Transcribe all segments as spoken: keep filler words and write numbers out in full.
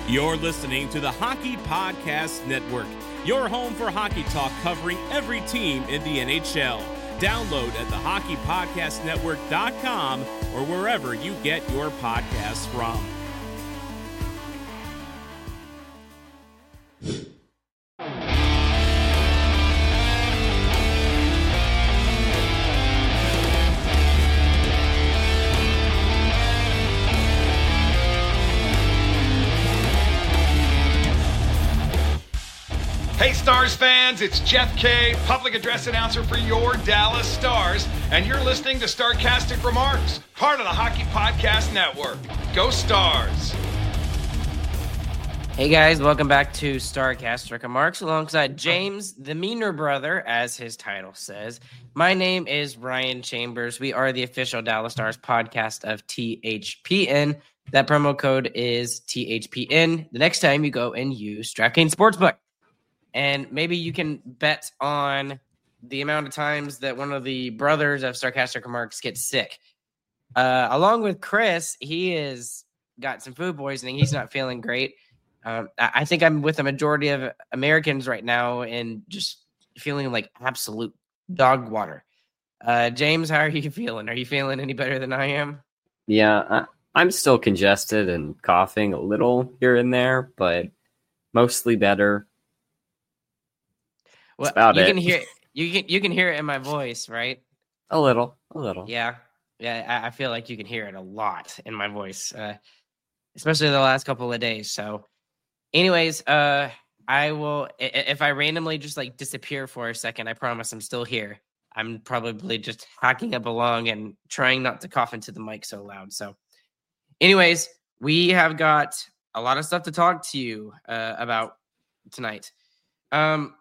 You're listening to the Hockey Podcast Network, your home for hockey talk covering every team in the N H L. Download at the hockey podcast network dot com or wherever you get your podcasts from. Hey Stars fans, it's Jeff Kay, public address announcer for your Dallas Stars, and you're listening to Starcastic Remarks, part of the Hockey Podcast Network. Go Stars! Hey guys, welcome back to Starcastic Remarks alongside James, the Meaner Brother, as his title says. My name is Ryan Chambers. We are the official Dallas Stars podcast of T H P N. That promo code is T H P N the next time you go and use DraftKings Sportsbook. And maybe you can bet on the amount of times that one of the brothers of Sarcastic Remarks gets sick. Uh, along with Chris, he has got some food poisoning. He's not feeling great. Um, I think I'm with the majority of Americans right now and just feeling like absolute dog water. Uh, James, how are you feeling? Are you feeling any better than I am? Yeah, I, I'm still congested and coughing a little here and there, but mostly better. Well, about you it. can hear you can you can hear it in my voice, right? A little, a little. Yeah, yeah. I, I feel like you can hear it a lot in my voice, uh, especially the last couple of days. So, anyways, uh, I will. If I randomly just like disappear for a second, I promise I'm still here. I'm probably just hacking up along and trying not to cough into the mic so loud. So, anyways, we have got a lot of stuff to talk to you uh, about tonight. Um.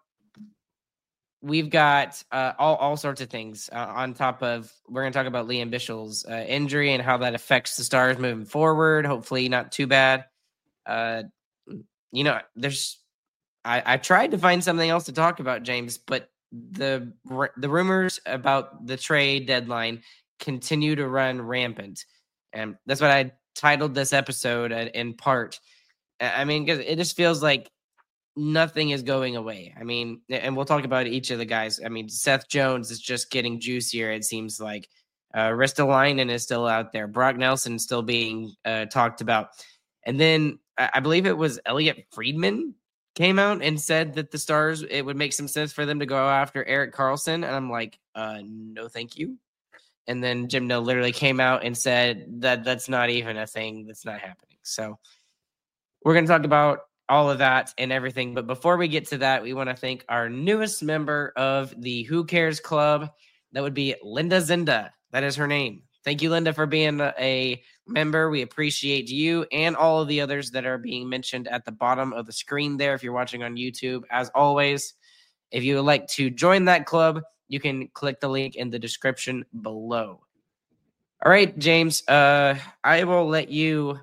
We've got uh, all, all sorts of things uh, on top of, we're going to talk about Liam Bichsell's uh, injury and how that affects the Stars moving forward. Hopefully not too bad. Uh, you know, there's, I, I tried to find something else to talk about, James, but the, the rumors about the trade deadline continue to run rampant. And that's what I titled this episode in part. I mean, because it just feels like nothing is going away. I mean, and we'll talk about each of the guys. I mean, Seth Jones is just getting juicier, it seems like. Uh, Ristolainen is still out there. Brock Nelson still being uh, talked about. And then I believe it was Elliot Friedman came out and said that the Stars, it would make some sense for them to go after Erik Karlsson. And I'm like, uh, no, thank you. And then Jim No literally came out and said that that's not even a thing. That's not happening. So we're going to talk about all of that and everything. But before we get to that, we want to thank our newest member of the Who Cares Club. That would be Linda Zinda. That is her name. Thank you, Linda, for being a member. We appreciate you and all of the others that are being mentioned at the bottom of the screen there if you're watching on YouTube. As always, if you would like to join that club, you can click the link in the description below. All right, James, uh, I will let you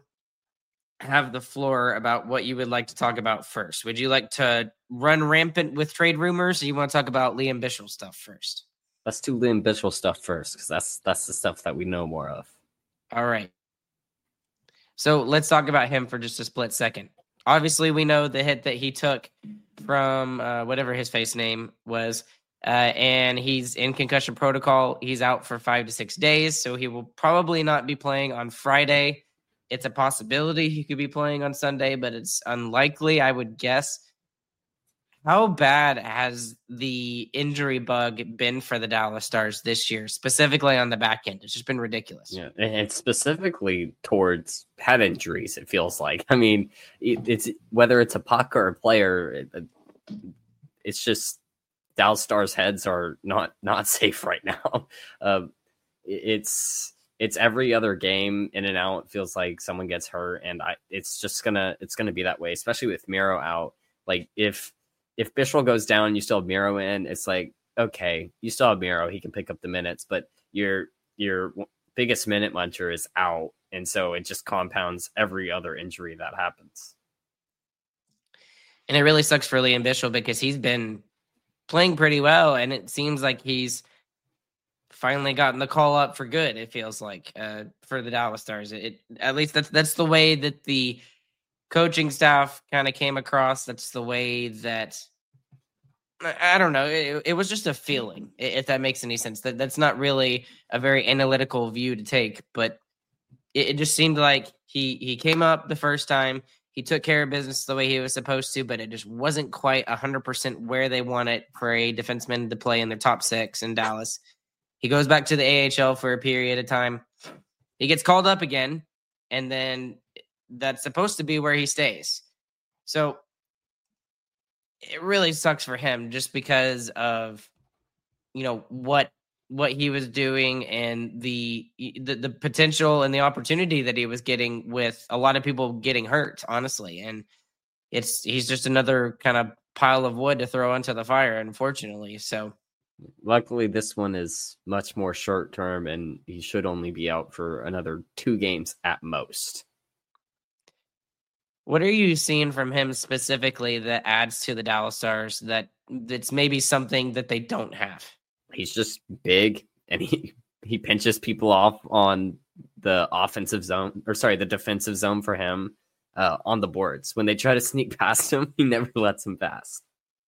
have the floor about what you would like to talk about first. Would you like to run rampant with trade rumors, or you want to talk about Liam Bichsell stuff first? Let's do Liam Bichsell stuff first, because that's that's the stuff that we know more of. All right. So let's talk about him for just a split second. Obviously, we know the hit that he took from uh, whatever his face name was, uh, and he's in concussion protocol. He's out for five to six days, so he will probably not be playing on Friday. It's a possibility he could be playing on Sunday, but it's unlikely, I would guess. How bad has the injury bug been for the Dallas Stars this year, specifically on the back end? It's just been ridiculous. Yeah, and specifically towards head injuries, it feels like. I mean, it, it's whether it's a puck or a player, it, it's just Dallas Stars heads are not not safe right now. Uh, it's it's every other game in and out. It feels like someone gets hurt, and I it's just gonna it's gonna be that way, especially with Miro out. Like if if Bichsell goes down, you still have Miro in. It's like, okay, you still have Miro, he can pick up the minutes, but your your biggest minute muncher is out, and so it just compounds every other injury that happens. And it really sucks for Liam Bichsell because he's been playing pretty well, and it seems like he's finally gotten the call up for good. It feels like uh, for the Dallas Stars, it, it at least that's that's the way that the coaching staff kind of came across. That's the way that, I don't know. It, it was just a feeling, if that makes any sense. That That's not really a very analytical view to take, but it, it just seemed like he, he came up the first time. He took care of business the way he was supposed to, but it just wasn't quite one hundred percent where they want it for a defenseman to play in their top six in Dallas. He goes back to the A H L for a period of time. He gets called up again, and then that's supposed to be where he stays. So it really sucks for him just because of, you know, what what he was doing and the, the the potential and the opportunity that he was getting with a lot of people getting hurt, honestly. And it's he's just another kind of pile of wood to throw onto the fire, unfortunately. So luckily this one is much more short term, and he should only be out for another two games at most. What are you seeing from him specifically that adds to the Dallas Stars that that's maybe something that they don't have? He's just big, and he, he pinches people off on the offensive zone, or sorry, the defensive zone for him uh, on the boards. When they try to sneak past him, he never lets them pass.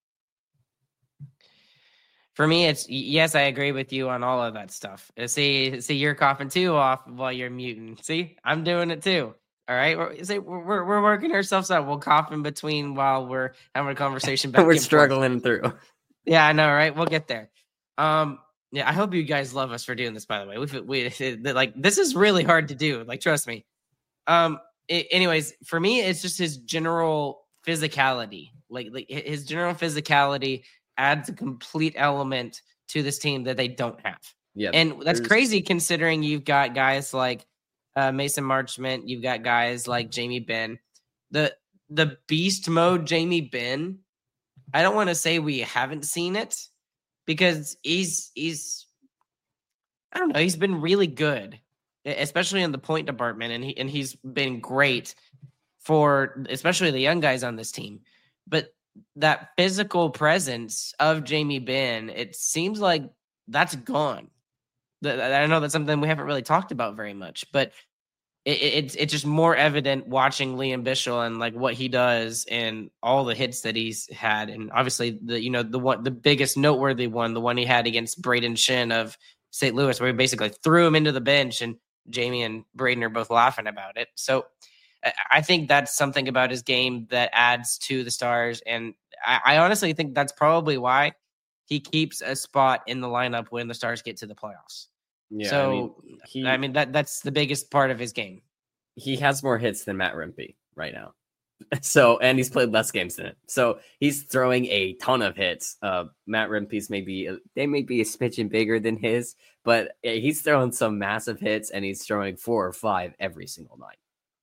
For me, it's yes, I agree with you on all of that stuff. See, see, you're coughing too off while you're muting. See, I'm doing it too. All right, we're, see, we're we're working ourselves out. We'll cough in between while we're having a conversation. Back we're and struggling forth. through. Yeah, I know, right? We'll get there. Um, yeah, I hope you guys love us for doing this. By the way, we we like this is really hard to do. Like, trust me. Um, it, anyways, for me, it's just his general physicality. Like, like his general physicality adds a complete element to this team that they don't have. Yeah, and that's there's... crazy considering you've got guys like uh, Mason Marchment, you've got guys like Jamie Benn, the the beast mode Jamie Benn. I don't want to say we haven't seen it, because he's he's I don't know, he's been really good, especially in the point department, and he and he's been great for especially the young guys on this team. But that physical presence of Jamie Benn, it seems like that's gone. I know that's something we haven't really talked about very much, but it, it, it's it's just more evident watching Liam Bichsel and like what he does and all the hits that he's had, and obviously the you know the one the biggest noteworthy one, the one he had against Braden Shin of Saint Louis, where he basically threw him into the bench, and Jamie and Braden are both laughing about it. So I think that's something about his game that adds to the Stars, and I, I honestly think that's probably why he keeps a spot in the lineup when the Stars get to the playoffs. Yeah, so I mean, he, I mean that that's the biggest part of his game. He has more hits than Matt Rempe right now. So, and he's played less games than it. So he's throwing a ton of hits. Uh, Matt Rempe's maybe they may be a smidgen bigger than his, but he's throwing some massive hits, and he's throwing four or five every single night.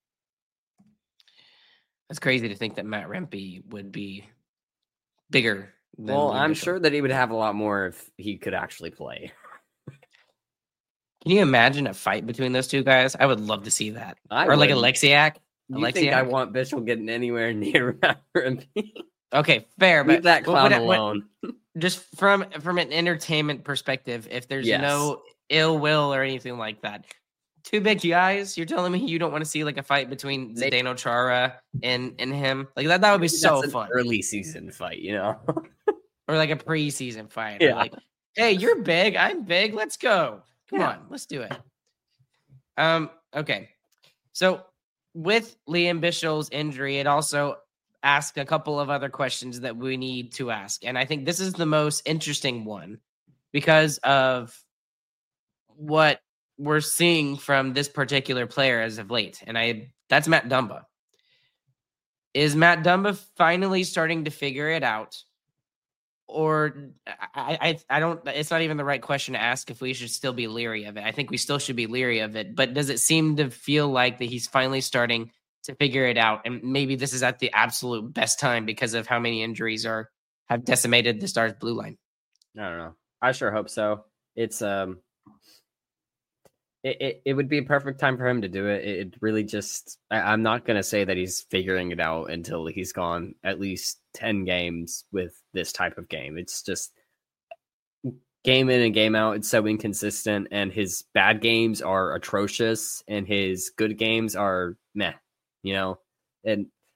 That's crazy to think that Matt Rempe would be bigger. Than well, I'm Mitchell. sure that he would have a lot more if he could actually play. Can you imagine a fight between those two guys? I would love to see that. I or like would. Alexiak. You Alexiak? think I want Bichsel getting anywhere near Matt Rempe? Okay, fair, but leave that clown what, what, alone. What, just from from an entertainment perspective, if there's Yes. no ill will or anything like that, two big guys, you're telling me you don't want to see like a fight between Zdeno Chara and and him? Like that that would be so That's an fun. early season fight, you know. Or like a preseason fight. Yeah. Or like, hey, you're big, I'm big, let's go. Come Yeah. on, let's do it. Um, okay. So with Liam Bichsel's injury, it also asked a couple of other questions that we need to ask. And I think this is the most interesting one because of what we're seeing from this particular player as of late. And I that's Matt Dumba. Is Matt Dumba finally starting to figure it out? Or I, I I don't, it's not even the right question to ask if we should still be leery of it. I think we still should be leery of it, but does it seem to feel like that he's finally starting to figure it out? And maybe this is at the absolute best time because of how many injuries are have decimated the Stars blue line. I don't know. I sure hope so. It's, um, it, it, it would be a perfect time for him to do it. It, it really just, I, I'm not going to say that he's figuring it out until he's gone at least ten games with this type of game. It's just game in and game out. It's so inconsistent, and his bad games are atrocious and his good games are meh, you know, and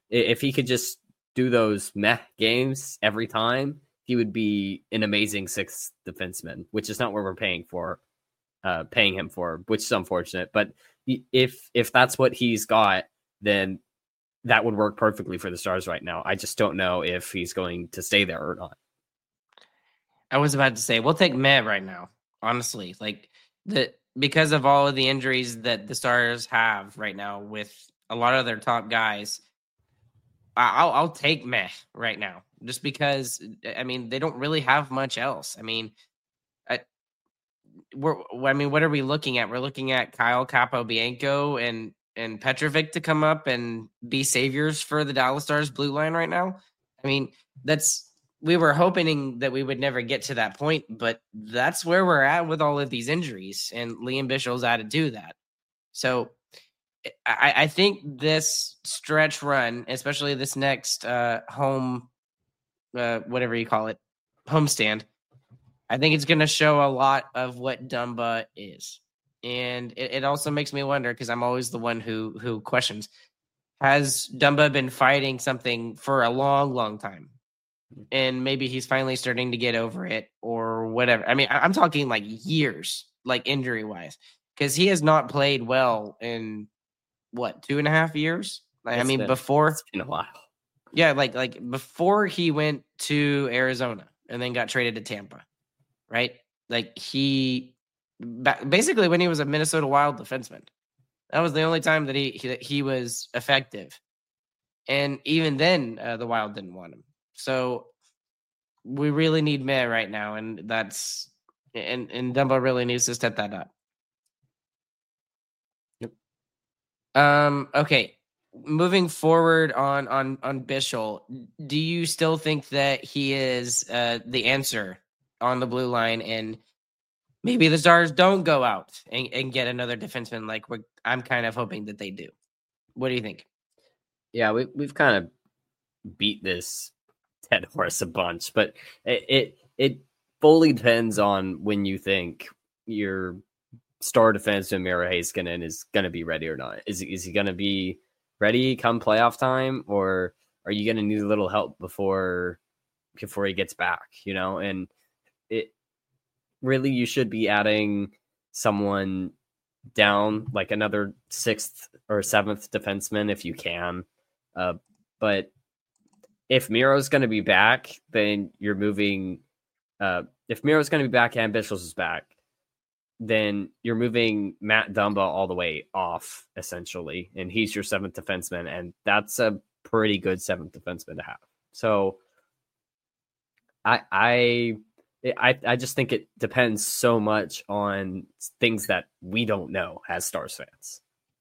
if he could just do those meh games every time, he would be an amazing sixth defenseman, which is not what we're paying for, uh, paying him for, which is unfortunate. But if if that's what he's got, then that would work perfectly for the Stars right now. I just don't know if he's going to stay there or not. I was about to say, we'll take meh right now, honestly. Like, the because of all of the injuries that the Stars have right now with a lot of their top guys, I'll, I'll take meh right now. Just because, I mean, they don't really have much else. I mean, I, we're, I mean, what are we looking at? We're looking at Kyle Capobianco and and Petrovic to come up and be saviors for the Dallas Stars blue line right now. I mean, that's we were hoping that we would never get to that point, but that's where we're at with all of these injuries, and Liam Bischel's added to that. So I, I think this stretch run, especially this next uh, home, uh, whatever you call it, homestand, I think it's going to show a lot of what Dumba is. And it, it also makes me wonder, because I'm always the one who who questions, has Dumba been fighting something for a long, long time? And maybe he's finally starting to get over it or whatever. I mean, I'm talking like years, like injury-wise, because he has not played well in, what, two and a half years? Like, I mean, been, before. It's been a while. Yeah, like like before he went to Arizona and then got traded to Tampa, right? Like he... Basically, when he was a Minnesota Wild defenseman, that was the only time that he he, he was effective, and even then, uh, the Wild didn't want him. So we really need meh right now, and that's and and Dumba really needs to step that up. Yep. Um. Okay. Moving forward on on on Bischel, do you still think that he is uh, the answer on the blue line, and maybe the Stars don't go out and, and get another defenseman like we're, I'm kind of hoping that they do? What do you think? Yeah, we, we've kind of beat this dead horse a bunch, but it, it it fully depends on when you think your star defenseman Miro Heiskanen is going to be ready or not. Is, is he going to be ready come playoff time, or are you going to need a little help before before he gets back, you know? And it really, you should be adding someone down, like another sixth or seventh defenseman if you can. Uh, but if Miro's going to be back, then you're moving. Uh, if Miro's going to be back and Bischel's is back, then you're moving Matt Dumba all the way off, essentially, and he's your seventh defenseman, and that's a pretty good seventh defenseman to have. So I I I, I just think it depends so much on things that we don't know as Stars fans.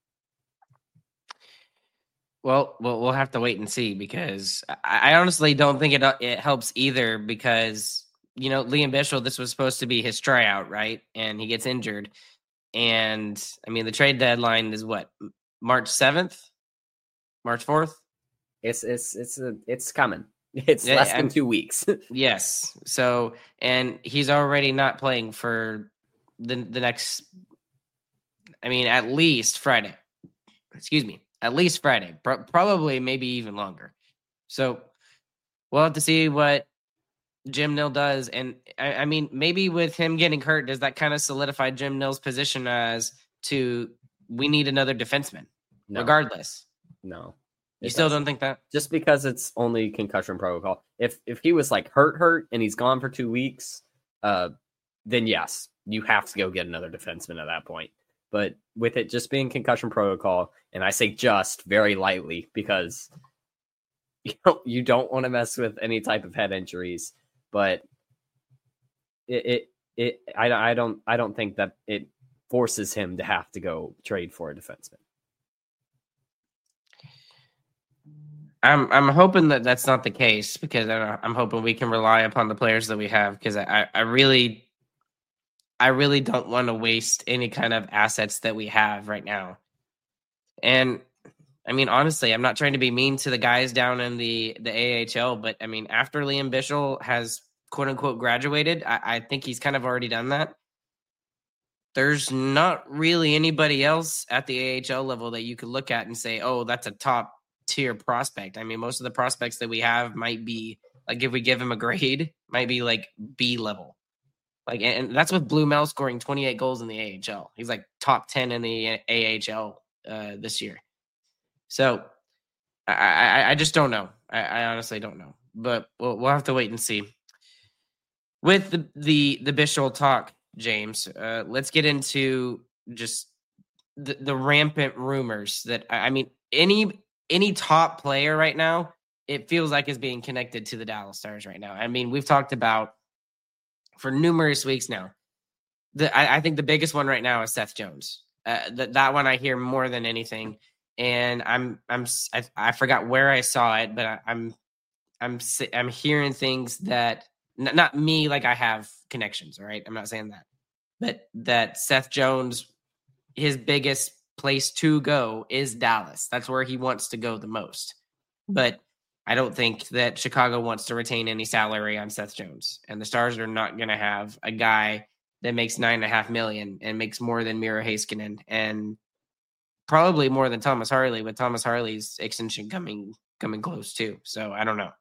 Well, we'll we'll have to wait and see, because I, I honestly don't think it it helps either, because, you know, Liam Bischel, this was supposed to be his tryout, right? And he gets injured. And I mean, the trade deadline is what, March seventh, March fourth? It's it's it's a, it's coming. It's Yeah, less than I'm- two weeks. Yes. So, and he's already not playing for the the next, I mean, at least Friday. Excuse me. At least Friday. Pro- probably maybe even longer. So we'll have to see what Jim Nill does. And I, I mean, maybe with him getting hurt, does that kind of solidify Jim Nill's position as to we need another defenseman, No, regardless? no. You It still doesn't. don't think that? Just because it's only concussion protocol. If if he was like hurt, hurt, and he's gone for two weeks, uh, then yes, you have to go get another defenseman at that point. But with it just being concussion protocol, and I say just very lightly because you don't, you don't want to mess with any type of head injuries, but it it, it I, I don't I don't think that it forces him to have to go trade for a defenseman. I'm I'm hoping that that's not the case, because I- I'm hoping we can rely upon the players that we have, because I, I really I really don't want to waste any kind of assets that we have right now. And I mean, honestly, I'm not trying to be mean to the guys down in the, the A H L, but I mean, after Liam Bischel has quote unquote graduated, I, I think he's kind of already done that. There's not really anybody else at the A H L level that you could look at and say, oh, that's a top tier prospect. I mean, most of the prospects that we have might be like, if we give him a grade, might be like B level. Like, and that's with Blue Mel scoring twenty-eight goals in the A H L. He's like top ten in the A H L uh, this year. So I, I, I just don't know. I, I honestly don't know, but we'll, we'll have to wait and see. With the the, the Bischel talk, James, uh, let's get into just the, the rampant rumors that, I mean, any any top player right now, it feels like is being connected to the Dallas Stars right now. I mean, we've talked about for numerous weeks now. The, I, I think the biggest one right now is Seth Jones. Uh, that that one I hear more than anything, and I'm I'm I, I forgot where I saw it, but I, I'm I'm I'm hearing things that n- not me like I have connections. All right, I'm not saying that, but that Seth Jones, his biggest place to go is Dallas. That's where he wants to go the most, but I don't think that Chicago wants to retain any salary on Seth Jones, and the Stars are not going to have a guy that makes nine and a half million and makes more than Miro Heiskanen and probably more than Thomas Harley, with Thomas Harley's extension coming coming close too. So I don't know.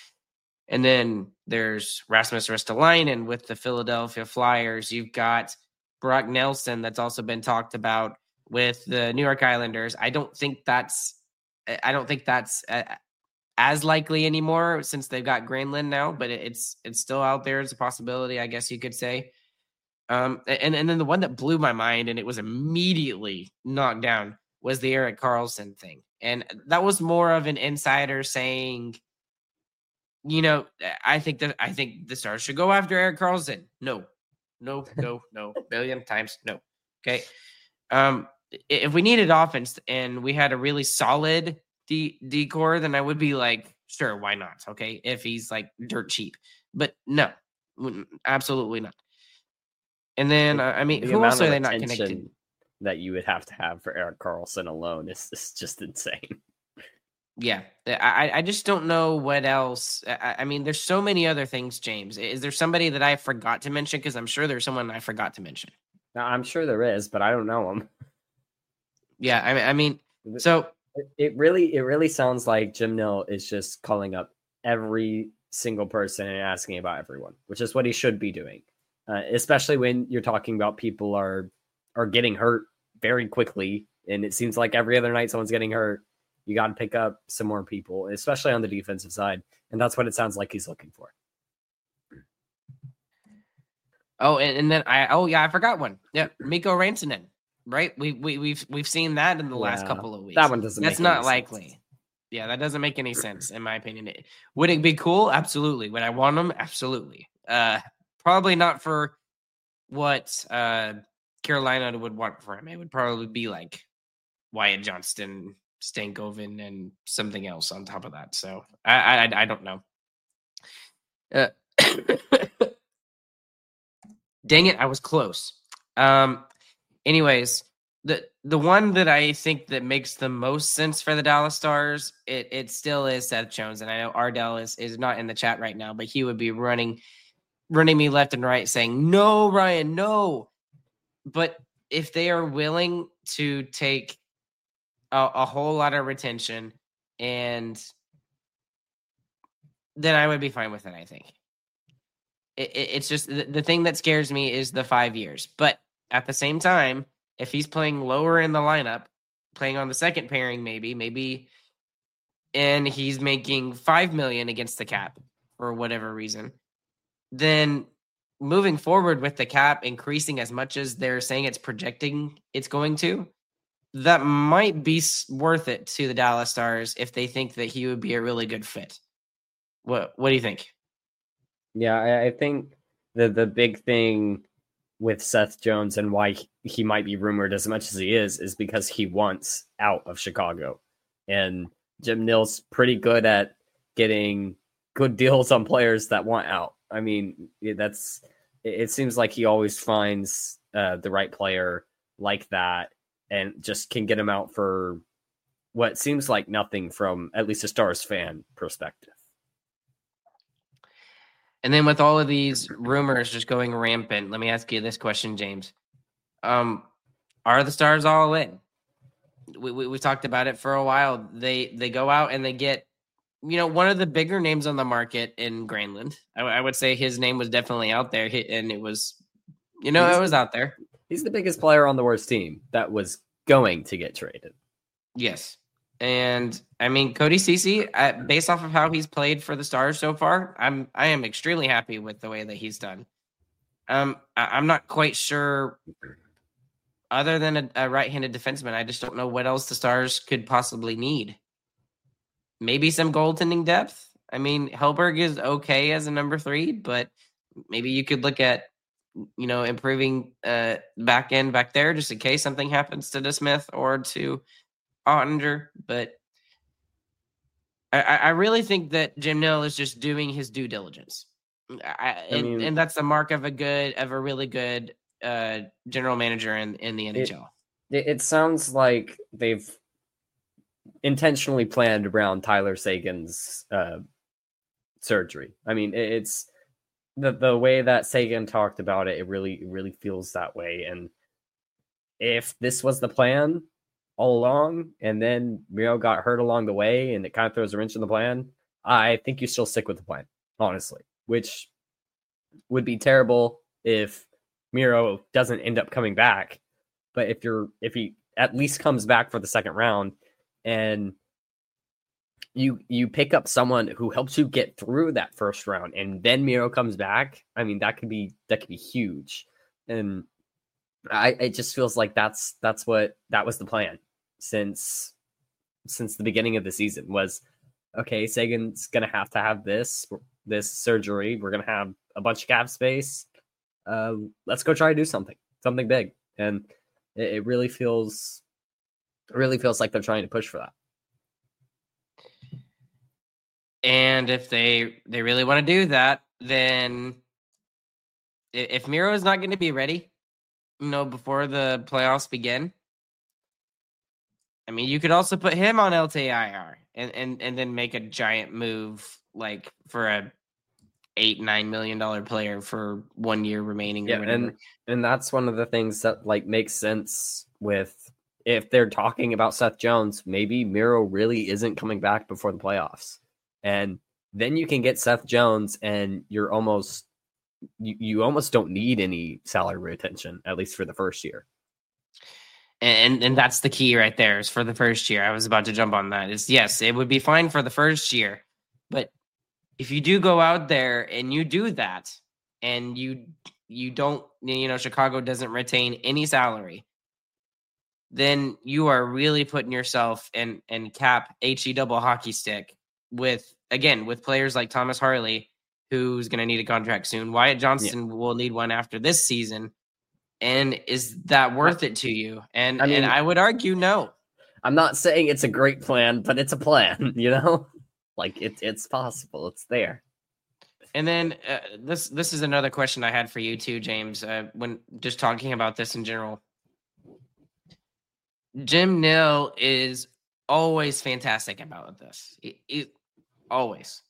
And then there's Rasmus Ristolainen with the Philadelphia Flyers. You've got Brock Nelson that's also been talked about with the New York Islanders. I don't think that's I don't think that's. Uh, as likely anymore since they've got Granlund now, but it's it's still out there as a possibility, I guess you could say. Um, and, and then the one that blew my mind and it was immediately knocked down was the Erik Karlsson thing. And that was more of an insider saying, you know, I think that I think the Stars should go after Erik Karlsson. No, no, no, no, billion times no. Okay. Um, if we needed offense and we had a really solid D decor, then I would be like, sure, why not? Okay, if he's like dirt cheap, but no, absolutely not. And then uh, I mean, the who else are they attention not connected? That you would have to have for Erik Karlsson alone is, is just insane. Yeah, I I just don't know what else. I, I mean, there's so many other things, James. Is there somebody that I forgot to mention? Because I'm sure there's someone I forgot to mention. Now, I'm sure there is, but I don't know him. Yeah, I mean, I mean, so. It really, it really sounds like Jim Nill is just calling up every single person and asking about everyone, which is what he should be doing. Uh, especially when you're talking about people are are getting hurt very quickly, and it seems like every other night someone's getting hurt. You got to pick up some more people, especially on the defensive side, and that's what it sounds like he's looking for. Oh, and, and then I oh yeah, I forgot one. Yeah, Mikko Rantanen. Right, we we we've we've seen that in the yeah, last couple of weeks. That one doesn't. That's make not any likely. Sense. Yeah, that doesn't make any sense in my opinion. It, would it be cool? Absolutely. Would I want them? Absolutely. Uh, probably not for what uh Carolina would want for him. It would probably be like Wyatt Johnston, Stankoven, and something else on top of that. So I I, I don't know. Uh, dang it, I was close. Um. Anyways, the the one that I think that makes the most sense for the Dallas Stars, it it still is Seth Jones. And I know Ardell is, is not in the chat right now, but he would be running running me left and right saying, no, Ryan, no. But if they are willing to take a, a whole lot of retention, and then I would be fine with it, I think. It, it, it's just the, the thing that scares me is the five years. But at the same time, if he's playing lower in the lineup, playing on the second pairing, maybe, maybe, and he's making five million against the cap for whatever reason, then moving forward with the cap increasing as much as they're saying it's projecting it's going to, that might be worth it to the Dallas Stars if they think that he would be a really good fit. What What do you think? Yeah, I, I think the the big thing with Seth Jones and why he might be rumored as much as he is, is because he wants out of Chicago. And Jim Nill's pretty good at getting good deals on players that want out. I mean, that's, it seems like he always finds uh, the right player like that and just can get him out for what seems like nothing from at least a Stars fan perspective. And then with all of these rumors just going rampant, let me ask you this question, James. Um, are the Stars all in? we, we we talked about it for a while. They they go out and they get, you know, one of the bigger names on the market in Granlund. I, I would say his name was definitely out there, and it was, you know, he's, it was out there. He's the biggest player on the worst team that was going to get traded. Yes. And I mean, Cody Ceci, uh, based off of how he's played for the Stars so far, I'm I am extremely happy with the way that he's done. Um, I, I'm not quite sure. Other than a, a right-handed defenseman, I just don't know what else the Stars could possibly need. Maybe some goaltending depth. I mean, Hellberg is okay as a number three, but maybe you could look at, you know, improving uh, back end back there just in case something happens to DeSmith or to Ottinger. But I, I really think that Jim Nill is just doing his due diligence. I, and, I mean, and that's the mark of a good, of a really good uh, general manager in, in the N H L. It, it sounds like they've intentionally planned around Tyler Seguin's uh, surgery. I mean, it, it's the the way that Seguin talked about it. It really, it really feels that way. And if this was the plan all along, and then Miro got hurt along the way, and it kind of throws a wrench in the plan, I think you still stick with the plan, honestly. Which would be terrible if Miro doesn't end up coming back. But if you're if he at least comes back for the second round, and you you pick up someone who helps you get through that first round, and then Miro comes back, I mean that could be that could be huge. And I it just feels like that's that's what that was the plan since since the beginning of the season was, okay, Seguin's gonna have to have this this surgery. We're gonna have a bunch of cap space. Uh, let's go try to do something, something big. And it, it really feels, it really feels like they're trying to push for that. And if they they really want to do that, then if Miro is not going to be ready, you know, before the playoffs begin, I mean, you could also put him on L T I R and and and then make a giant move like for a eight nine million dollar player for one year remaining. Yeah, or whatever. and and that's one of the things that like makes sense with if they're talking about Seth Jones. Maybe Miro really isn't coming back before the playoffs, and then you can get Seth Jones, and you're almost you, you almost don't need any salary retention, at least for the first year. And and that's the key right there is for the first year. I was about to jump on that. Is yes, it would be fine for the first year, but if you do go out there and you do that, and you you don't, you know, Chicago doesn't retain any salary, then you are really putting yourself in in cap H E double hockey stick with again with players like Thomas Harley, who's going to need a contract soon. Wyatt Johnston yeah. will need one after this season. And is that worth it to you? And I mean, and I would argue no. I'm not saying it's a great plan, but it's a plan, you know? Like it, it's possible. It's there. And then uh, this this is another question I had for you too, James. Uh, when just talking about this in general, Jim Nill is always fantastic about this. He, he, always.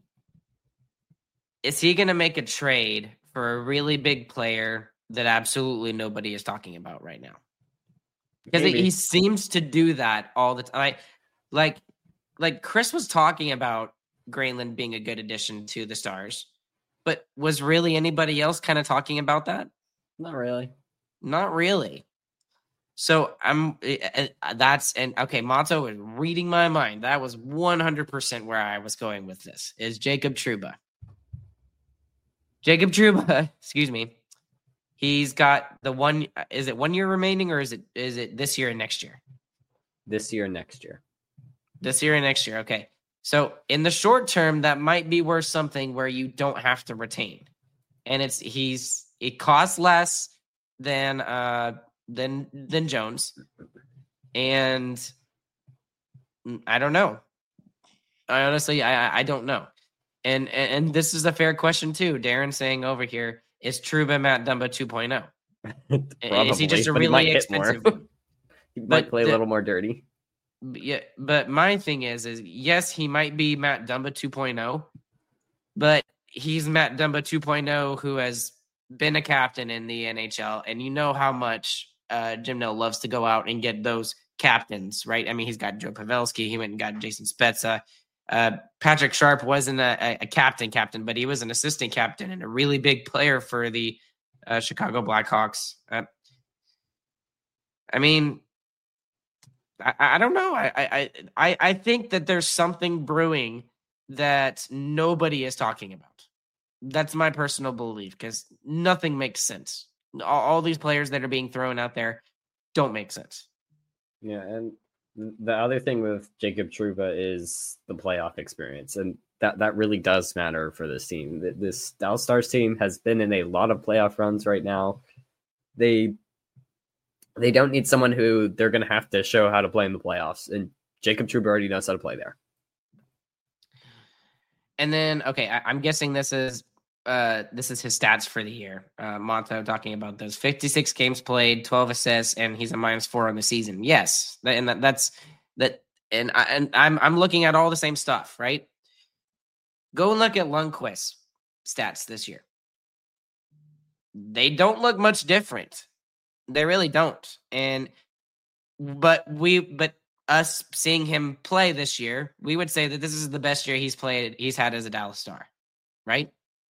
Is he going to make a trade for a really big player that absolutely nobody is talking about right now? Because he, he seems to do that all the time. I, like. Like Chris was talking about Granlund being a good addition to the Stars, but was really anybody else kind of talking about that? Not really. Not really. So I'm that's and okay. Mato is reading my mind. That was one hundred percent where I was going with this. Is Jacob Trouba? Jacob Trouba, excuse me. He's got the one. Is it one year remaining, or is it is it this year and next year? This year and next year. This year and next year. Okay. So in the short term, that might be worth something where you don't have to retain. And it's he's it costs less than uh than than Jones. And I don't know. I honestly I I don't know. And and, and this is a fair question too. Darren saying over here, is Trouba Matt Dumba two point oh? Is he just a really expensive one? He might play a little more dirty. Yeah, but my thing is, is yes, he might be Matt Dumba two point oh, but he's Matt Dumba two point oh who has been a captain in the N H L, and you know how much uh, Jim Nill loves to go out and get those captains, right? I mean, he's got Joe Pavelski. He went and got Jason Spezza. Uh, Patrick Sharp wasn't a, a captain captain, but he was an assistant captain and a really big player for the uh, Chicago Blackhawks. Uh, I mean, I, I don't know. I, I I I think that there's something brewing that nobody is talking about. That's my personal belief because nothing makes sense. All, all these players that are being thrown out there don't make sense. Yeah, and the other thing with Jacob Trouba is the playoff experience, and that, that really does matter for this team. This Dallas Stars team has been in a lot of playoff runs right now. They they don't need someone who they're going to have to show how to play in the playoffs, and Jacob Trouba already knows how to play there. And then, okay, I, I'm guessing this is uh, this is his stats for the year. Uh, Monto talking about those fifty-six games played, twelve assists, and he's a minus four on the season. Yes, and that, that's that. And I, and I'm I'm looking at all the same stuff, right? Go and look at Lundqvist's stats this year. They don't look much different. They really don't. And but we but us seeing him play this year, we would say that this is the best year he's played he's had as a Dallas Star, right?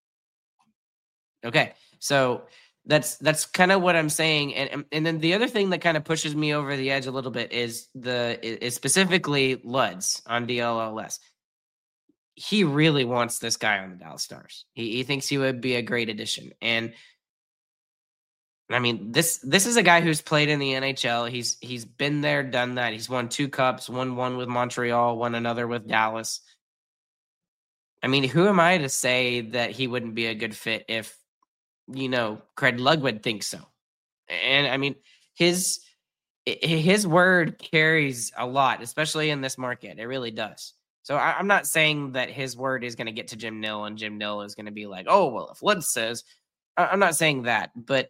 Okay, so that's that's kind of what I'm saying, and and then the other thing that kind of pushes me over the edge a little bit is the is specifically Luds on D L L S. He really wants this guy on the Dallas Stars. He he thinks he would be a great addition, and I mean this this is a guy who's played in the N H L. He's he's been there, done that. He's won two cups, won one with Montreal, won another with Dallas. I mean, who am I to say that he wouldn't be a good fit if, you know, Craig Lugwood thinks so? And I mean, his his word carries a lot, especially in this market. It really does. So I, I'm not saying that his word is going to get to Jim Nill and Jim Nill is going to be like, oh, well, if Lud says, I, I'm not saying that, but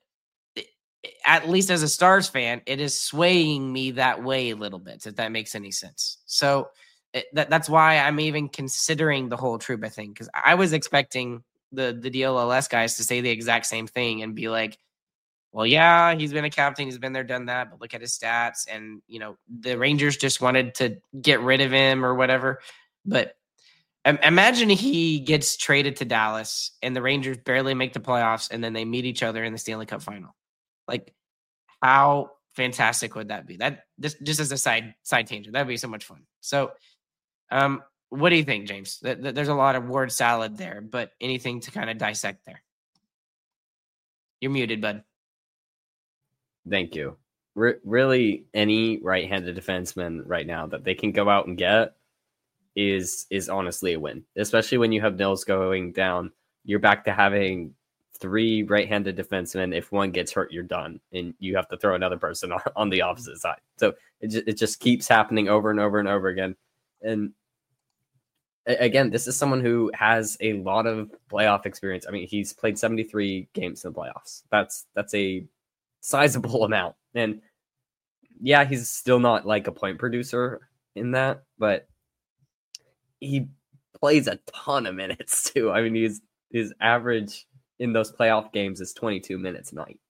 at least as a Stars fan, it is swaying me that way a little bit, if that makes any sense. So it, that, that's why I'm even considering the whole Trouba thing, because I was expecting the, the D L L S guys to say the exact same thing and be like, well, yeah, he's been a captain, he's been there, done that, but look at his stats. And, you know, the Rangers just wanted to get rid of him or whatever. But imagine he gets traded to Dallas and the Rangers barely make the playoffs and then they meet each other in the Stanley Cup final. Like, how fantastic would that be? That just, just as a side side tangent, that'd be so much fun. So, um, what do you think, James? There's a lot of word salad there, but anything to kind of dissect there? You're muted, bud. Thank you. R- really, any right-handed defenseman right now that they can go out and get is is honestly a win. Especially when you have Nils going down, you're back to having three right-handed defensemen. If one gets hurt, you're done, and you have to throw another person on, on the opposite side. So it just, it just keeps happening over and over and over again. And again, this is someone who has a lot of playoff experience. I mean, he's played seventy-three games in the playoffs. That's that's a sizable amount. And yeah, he's still not like a point producer in that, but he plays a ton of minutes too. I mean, he's his average in those playoff games is twenty-two minutes a night.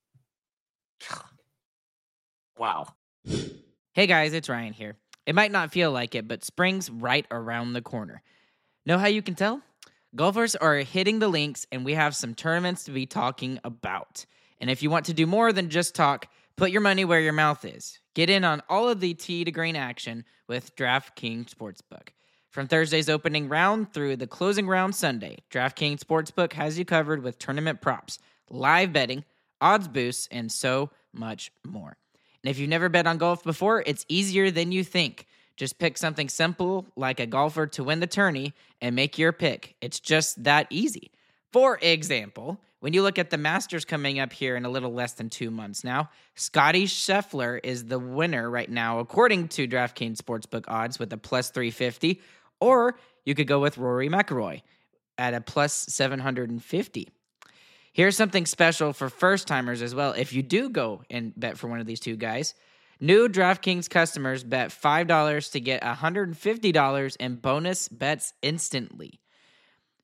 Wow. Hey guys, it's Ryan here. It might not feel like it, but spring's right around the corner. Know how you can tell? Golfers are hitting the links, and we have some tournaments to be talking about. And if you want to do more than just talk, put your money where your mouth is. Get in on all of the tee to green action with DraftKings Sportsbook. From Thursday's opening round through the closing round Sunday, DraftKings Sportsbook has you covered with tournament props, live betting, odds boosts, and so much more. And if you've never bet on golf before, it's easier than you think. Just pick something simple like a golfer to win the tourney and make your pick. It's just that easy. For example, when you look at the Masters coming up here in a little less than two months now, Scottie Scheffler is the winner right now, according to DraftKings Sportsbook odds with a plus three fifty, or you could go with Rory McIlroy at a plus seven hundred fifty. Here's something special for first-timers as well. If you do go and bet for one of these two guys, new DraftKings customers bet five dollars to get one hundred fifty dollars in bonus bets instantly.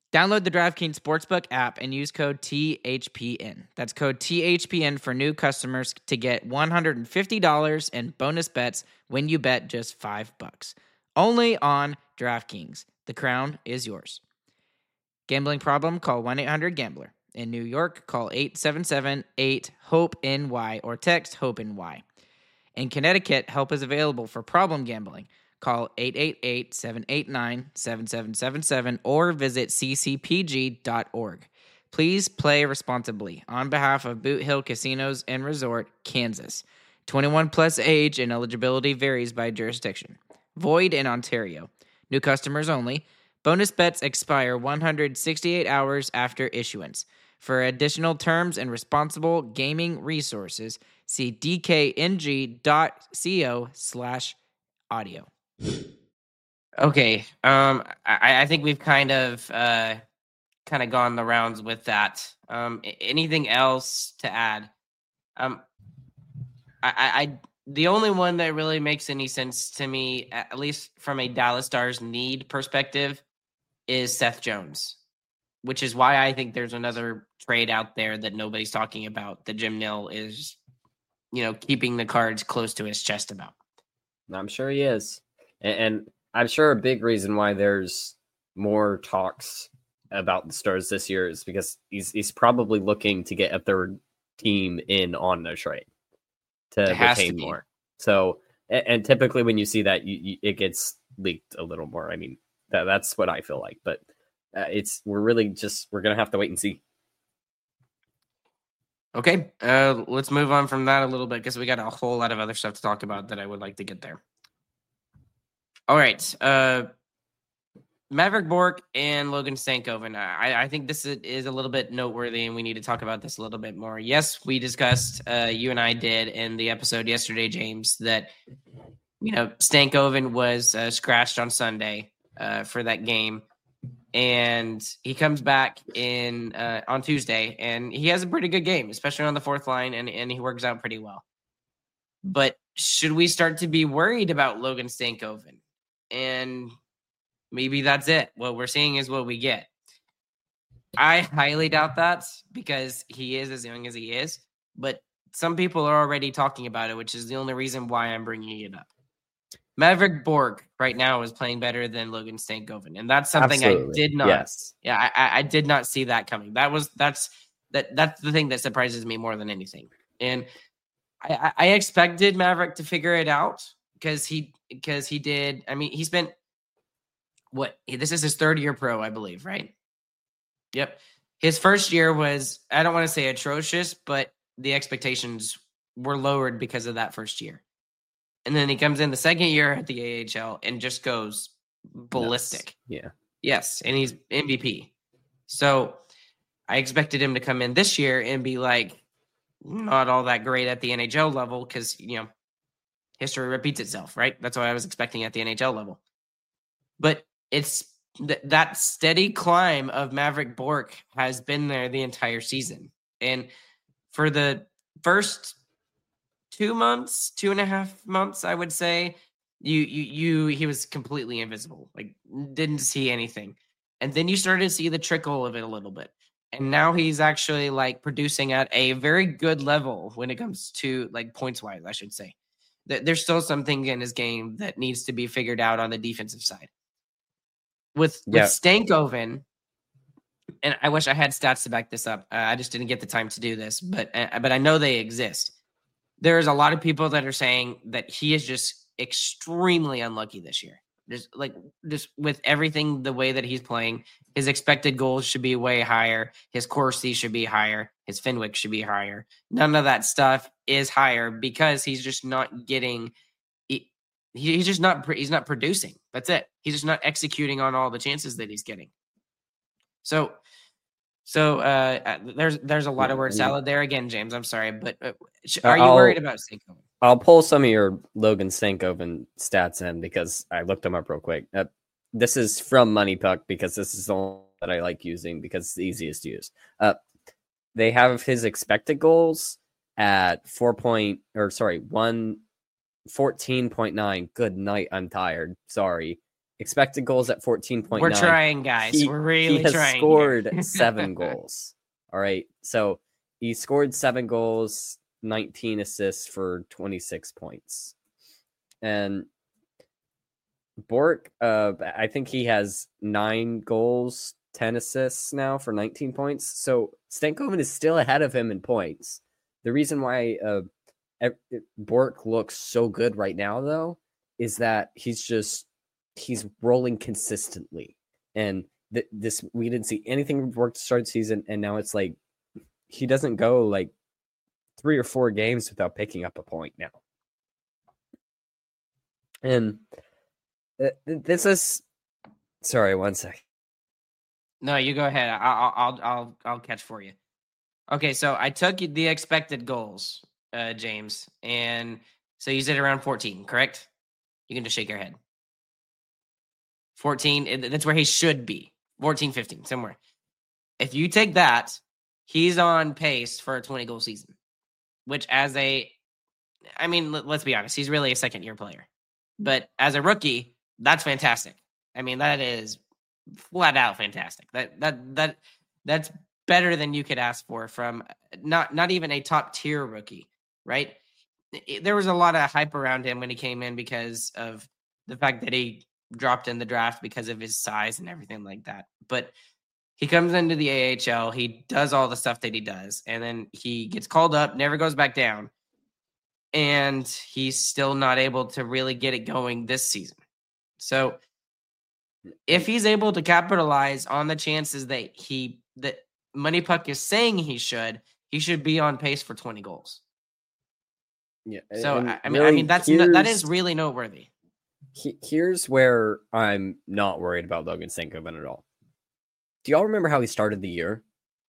Download the DraftKings Sportsbook app and use code T H P N. That's code T H P N for new customers to get one hundred fifty dollars in bonus bets when you bet just five bucks. Only on DraftKings. The crown is yours. Gambling problem? Call one eight hundred gambler. In New York, call eight seven seven eight hope N Y or text HOPE-NY. In Connecticut, help is available for problem gambling. Call eight eight eight, seven eight nine, seven seven seven seven or visit c c p g dot org. Please play responsibly on behalf of Boot Hill Casinos and Resort, Kansas. twenty-one plus age and eligibility varies by jurisdiction. Void in Ontario. New customers only. Bonus bets expire one hundred sixty-eight hours after issuance. For additional terms and responsible gaming resources, see d k n g dot co slash audio. Okay, um, I, I think we've kind of uh, kind of gone the rounds with that. Um, anything else to add? Um, I, I, the only one that really makes any sense to me, at least from a Dallas Stars need perspective, is Seth Jones, which is why I think there's another trade out there that nobody's talking about that Jim Nill is, you know, keeping the cards close to his chest about. I'm sure he is. And, and I'm sure a big reason why there's more talks about the Stars this year is because he's he's probably looking to get a third team in on the trade to retain to more. So, and, and typically when you see that, you, you, it gets leaked a little more. I mean, that that's what I feel like. But uh, it's we're really just we're gonna have to wait and see. Okay, uh, let's move on from that a little bit because we got a whole lot of other stuff to talk about that I would like to get there. All right, uh, Maverick Bourque and Logan Stankoven. I, I think this is, is a little bit noteworthy, and we need to talk about this a little bit more. Yes, we discussed, uh, you and I did in the episode yesterday, James, that you know Stankoven was uh, scratched on Sunday uh, for that game. And he comes back in uh, on Tuesday, and he has a pretty good game, especially on the fourth line, and, and he works out pretty well. But should we start to be worried about Logan Stankoven? And maybe that's it. What we're seeing is what we get. I highly doubt that because he is as young as he is. But some people are already talking about it, which is the only reason why I'm bringing it up. Maverick Bourque right now is playing better than Logan Stankoven, and that's something Absolutely. I did not. Yes. Yeah, I, I did not see that coming. That was that's that that's the thing that surprises me more than anything. And I, I expected Maverick to figure it out because he because he did. I mean, he spent what this is his third year pro, I believe, right? Yep. His first year was I don't want to say atrocious, but the expectations were lowered because of that first year. And then he comes in the second year at the A H L and just goes ballistic. Yes. Yeah. Yes. And he's M V P. So I expected him to come in this year and be like, not all that great at the N H L level because, you know, history repeats itself, right? That's what I was expecting at the N H L level. But it's th- that steady climb of Maverick Bourque has been there the entire season. And for the first two months, two and a half months, I would say, you, you, you, he was completely invisible, like didn't see anything. And then you started to see the trickle of it a little bit. And now he's actually like producing at a very good level when it comes to like points wise, I should say. There's still something in his game that needs to be figured out on the defensive side. With, yeah. with Stankoven, and I wish I had stats to back this up. Uh, I just didn't get the time to do this, but uh, but I know they exist. There's a lot of people that are saying that he is just extremely unlucky this year. Just like just with everything, the way that he's playing, his expected goals should be way higher. His Corsi should be higher. His Fenwick should be higher. None of that stuff is higher because he's just not getting. He, he's just not. He's not producing. That's it. He's just not executing on all the chances that he's getting. So. So uh, there's there's a lot of word salad there again, James. I'm sorry, but uh, are you I'll, worried about Stankoven? I'll pull some of your Logan Stankoven stats in because I looked them up real quick. Uh, this is from Money Puck because this is the one that I like using because it's the easiest to use. Uh, they have his expected goals at four point or sorry one fourteen point nine. Good night. I'm tired. Sorry. expected goals at fourteen point nine. We're trying, guys. He, We're really he has trying. scored seven goals. All right. So he scored seven goals, nineteen assists for twenty-six points. And Bork, uh, I think he has nine goals, ten assists now for nineteen points. So Stankoven is still ahead of him in points. The reason why uh, Bork looks so good right now, though, is that he's just he's rolling consistently. And th- this we didn't see anything from Bork to start the season, and now it's like he doesn't go like three or four games without picking up a point now. And this is sorry, one sec. No, you go ahead. I'll I'll I'll I'll catch for you. Okay, so I took the expected goals, uh, James, and so you said around fourteen, correct? You can just shake your head. fourteen, that's where he should be. fourteen, fifteen, somewhere. If you take that, he's on pace for a twenty goal season, which as a, I mean, let's be honest, he's really a second year player, but as a rookie, that's fantastic. I mean, that is flat out fantastic. That that that that's better than you could ask for from not not even a top tier rookie, right? It, there was a lot of hype around him when he came in because of the fact that he dropped in the draft because of his size and everything like that. But he comes into the A H L, he does all the stuff that he does, and then he gets called up, never goes back down, and he's still not able to really get it going this season. So if he's able to capitalize on the chances that he that Money Puck is saying he should, he should be on pace for twenty goals. Yeah. So I, I mean, really, I mean that's no, that is really noteworthy. He, here's where I'm not worried about Logan Stankoven at all. Do y'all remember how he started the year?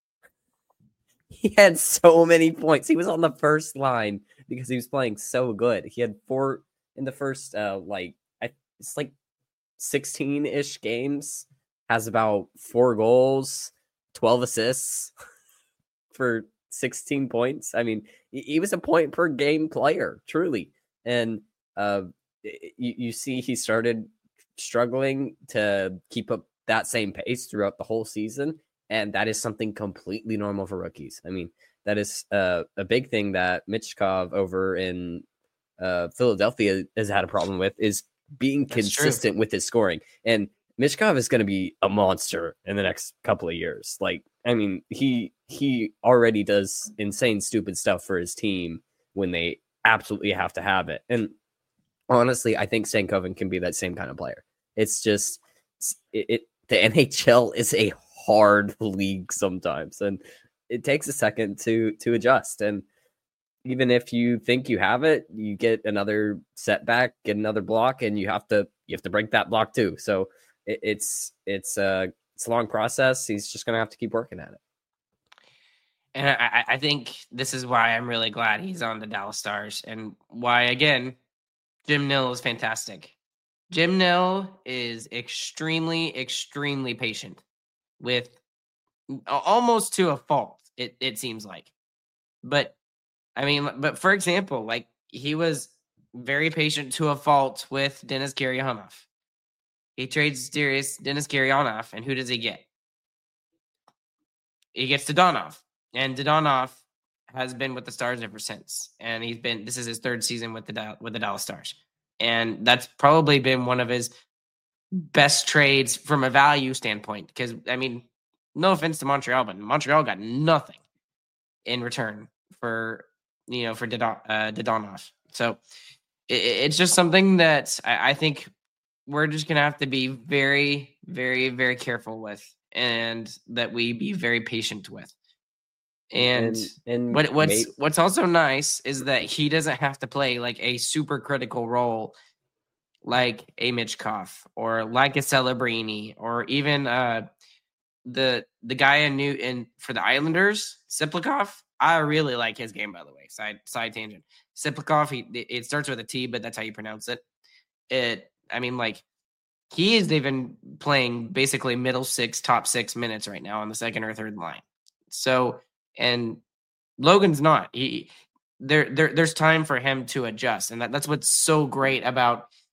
He had so many points. He was on the first line because he was playing so good. He had four in the first, uh, like I, it's like sixteen-ish games. Has about four goals, twelve assists for sixteen points. I mean, he was a point per game player, truly. And uh, you, you see he started struggling to keep up that same pace throughout the whole season. And that is something completely normal for rookies. I mean, that is uh, a big thing that Michkov over in uh, Philadelphia has had a problem with is being That's consistent true. with his scoring. And Michkov is going to be a monster in the next couple of years. Like, I mean, he he already does insane, stupid stuff for his team when they absolutely have to have it. And honestly, I think Stankoven can be that same kind of player. It's just it, it the N H L is a hard league sometimes, and it takes a second to to adjust. And even if you think you have it, you get another setback, get another block, and you have to you have to break that block too. So it, it's it's a it's a long process. He's just gonna have to keep working at it. And I, I think this is why I'm really glad he's on the Dallas Stars, and why again, Jim Nill is fantastic. Jim Nill is extremely, extremely patient with almost to a fault. It it seems like, but I mean, but for example, like he was very patient to a fault with Denis Gurianov. He trades Darius Denis Gurianov, and who does he get? He gets Dadonov, and Dadonov has been with the Stars ever since, and he's been. This is his third season with the with the Dallas Stars, and that's probably been one of his best trades from a value standpoint. Because I mean, no offense to Montreal, but Montreal got nothing in return for you know for Dadon, uh, Dadonov. So it, it's just something that I, I think we're just gonna have to be very, very, very careful with, and that we be very patient with. And, and, and what, what's maybe. what's also nice is that he doesn't have to play like a super critical role like a Michkov or like a Celebrini or even uh, the the guy in New in for the Islanders, Siplikov. I really like his game, by the way. Side side tangent. Siplikov, he it starts with a T, but that's how you pronounce it. It I mean, like he is even playing basically middle six, top six minutes right now on the second or third line. So. And Logan's not. He there, there there's time for him to adjust, and that, that's what's so great about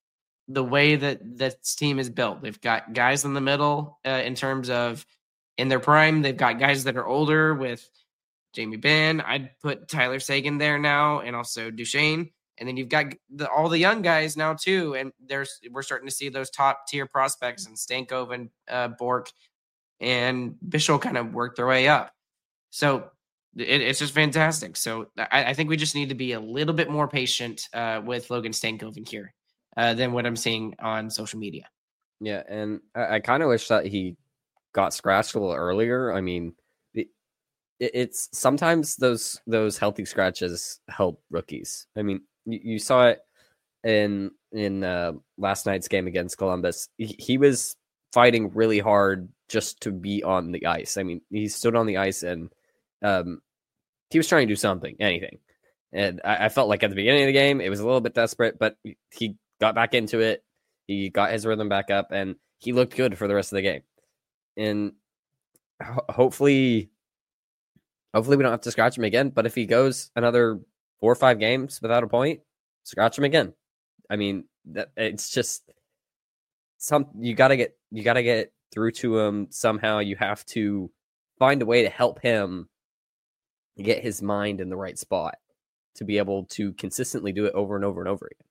the way that this team is built. They've got guys in the middle uh, in terms of in their prime. They've got guys that are older with Jamie Benn. I'd put Tyler Seguin there now, and also Duchesne. And then you've got the, all the young guys now too, and there's we're starting to see those top tier prospects and Stankoven, uh, Bork, and Bischel kind of work their way up. So it, it's just fantastic. So I, I think we just need to be a little bit more patient uh, with Logan Stankoven here uh, than what I'm seeing on social media. Yeah, and I, I kind of wish that he got scratched a little earlier. I mean, it, it's sometimes those those healthy scratches help rookies. I mean, you, you saw it in in uh, last night's game against Columbus. He, he was fighting really hard just to be on the ice. I mean, he stood on the ice and um, he was trying to do something, anything. And I, I felt like at the beginning of the game, it was a little bit desperate, but he got back into it. He got his rhythm back up, and he looked good for the rest of the game. And ho- hopefully, hopefully we don't have to scratch him again. But if he goes another four or five games without a point, scratch him again. I mean, that it's just some you gotta get you gotta get through to him somehow. You have to find a way to help him get his mind in the right spot to be able to consistently do it over and over and over again.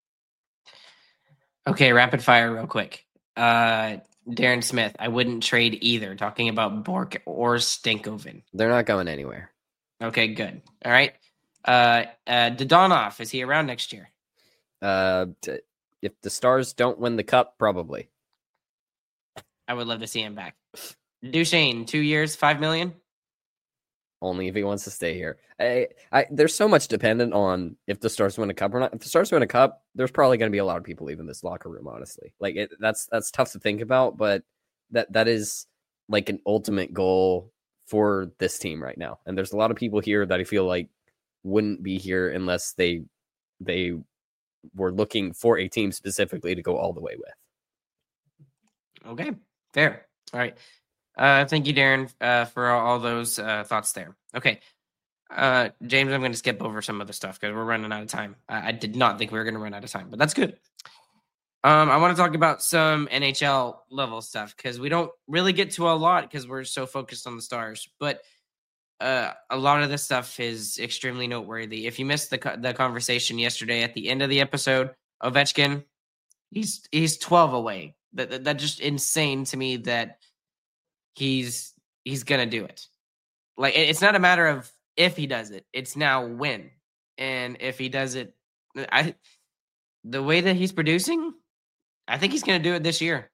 Okay, rapid fire real quick. Uh, Darren Smith, I wouldn't trade either. Talking about Bork or Stankoven. They're not going anywhere. Okay, good. All right. Uh, uh, Dodonov, is he around next year? Uh, t- if the Stars don't win the cup, probably. I would love to see him back. Duchesne, two years, five million. Only if he wants to stay here. I, I, there's so much dependent on if the Stars win a cup or not. If the Stars win a cup, there's probably going to be a lot of people leaving this locker room. Honestly, like it, that's that's tough to think about, but that that is like an ultimate goal for this team right now. And there's a lot of people here that I feel like wouldn't be here unless they they were looking for a team specifically to go all the way with. Okay, fair. All right. Uh, thank you, Darren, uh, for all those uh, thoughts there. Okay. Uh, James, I'm going to skip over some of the stuff because we're running out of time. I, I did not think we were going to run out of time, but that's good. Um, I want to talk about some N H L level stuff because we don't really get to a lot because we're so focused on the Stars. But uh, a lot of this stuff is extremely noteworthy. If you missed the the conversation yesterday at the end of the episode, Ovechkin, he's he's twelve away. That, that that's just insane to me that he's he's gonna do it. Like it's not a matter of if he does it; it's now when. And if he does it, I the way that he's producing, I think he's gonna do it this year.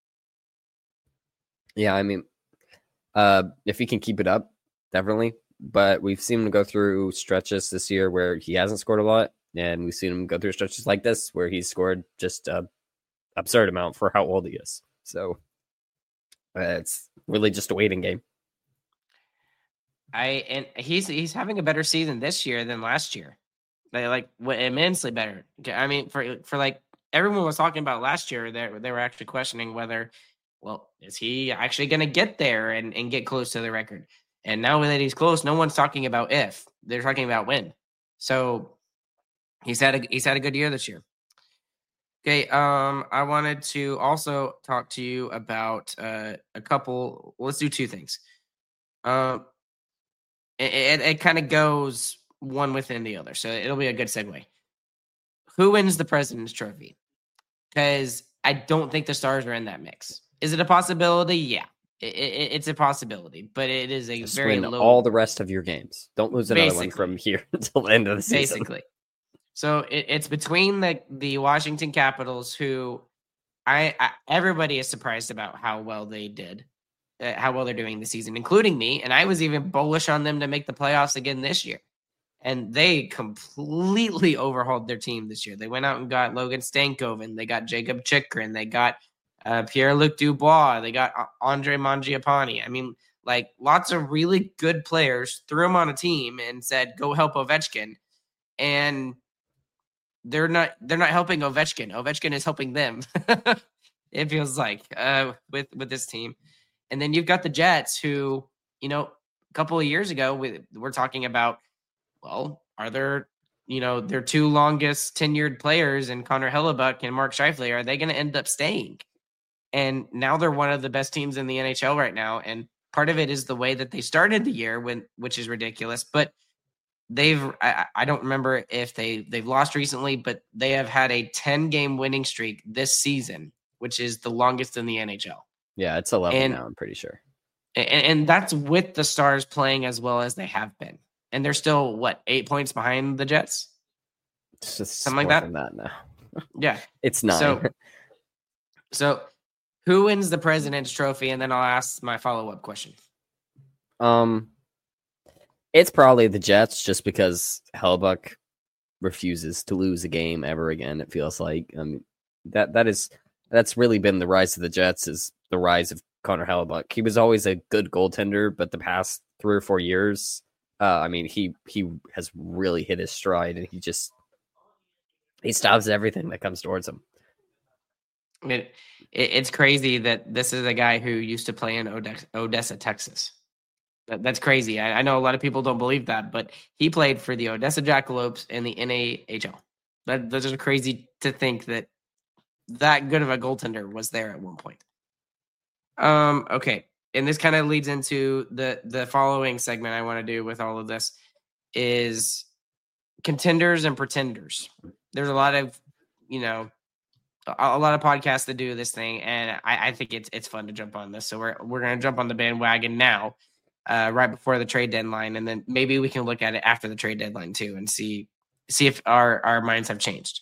Yeah, I mean, uh, if he can keep it up, definitely. But we've seen him go through stretches this year where he hasn't scored a lot, and we've seen him go through stretches like this where he's scored just a absurd amount for how old he is. So uh, it's really just a waiting game. I and he's he's having a better season this year than last year, like, like immensely better. I mean, for for like everyone was talking about last year, they they were actually questioning whether, well, is he actually going to get there and, and get close to the record? And now that he's close, no one's talking about if, they're talking about when. So he's had a he's had a good year this year. Okay, um, I wanted to also talk to you about uh, a couple. Let's do two things. Um, it it, it kind of goes one within the other, so it'll be a good segue. Who wins the President's Trophy? Because I don't think the Stars are in that mix. Is it a possibility? Yeah, it, it, it's a possibility, but it is a Just very win low. all the rest of your games. Don't lose another Basically. one from here until the end of the season. Basically. So it, it's between the, the Washington Capitals, who I, I everybody is surprised about how well they did, uh, how well they're doing this season, including me. And I was even bullish on them to make the playoffs again this year. And they completely overhauled their team this year. They went out and got Logan Stankoven. They got Jacob Chikrin. They got uh, Pierre-Luc Dubois. They got Andre Mangiapane. I mean, like lots of really good players, threw them on a team and said, go help Ovechkin. And They're not. They're not helping Ovechkin. Ovechkin is helping them. It feels like uh, with with this team, and then you've got the Jets, who you know a couple of years ago we we're talking about. Well, are there you know, their two longest tenured players in Connor Hellebuck and Mark Scheifele, are they going to end up staying? And now they're one of the best teams in the N H L right now. And part of it is the way that they started the year, when, which is ridiculous. But they've, I, I don't remember if they, they've lost recently, but they have had a ten-game winning streak this season, which is the longest in the N H L. Yeah, it's eleven and, now, I'm pretty sure. And, and that's with the Stars playing as well as they have been. And they're still, what, eight points behind the Jets? It's just Something like more that? than that now. Yeah. It's nine. So, so who wins the President's Trophy? And then I'll ask my follow-up question. Um, it's probably the Jets, just because Hellebuck refuses to lose a game ever again. It feels like um that that is that's really been the rise of the Jets, is the rise of Connor Hellebuck. He was always a good goaltender, but the past three or four years, uh, I mean, he he has really hit his stride, and he just he stops everything that comes towards him. It, it, it's crazy that this is a guy who used to play in Odessa, Odessa Texas. That, that's crazy. I, I know a lot of people don't believe that, but he played for the Odessa Jackalopes in the N A H L. That, those are crazy to think that that good of a goaltender was there at one point. Um. Okay, and this kind of leads into the the following segment I want to do with all of this is contenders and pretenders. There's a lot of, you know, a, a lot of podcasts that do this thing, and I, I think it's it's fun to jump on this. So we're we're gonna jump on the bandwagon now, uh, right before the trade deadline, and then maybe we can look at it after the trade deadline too, and see see if our our minds have changed.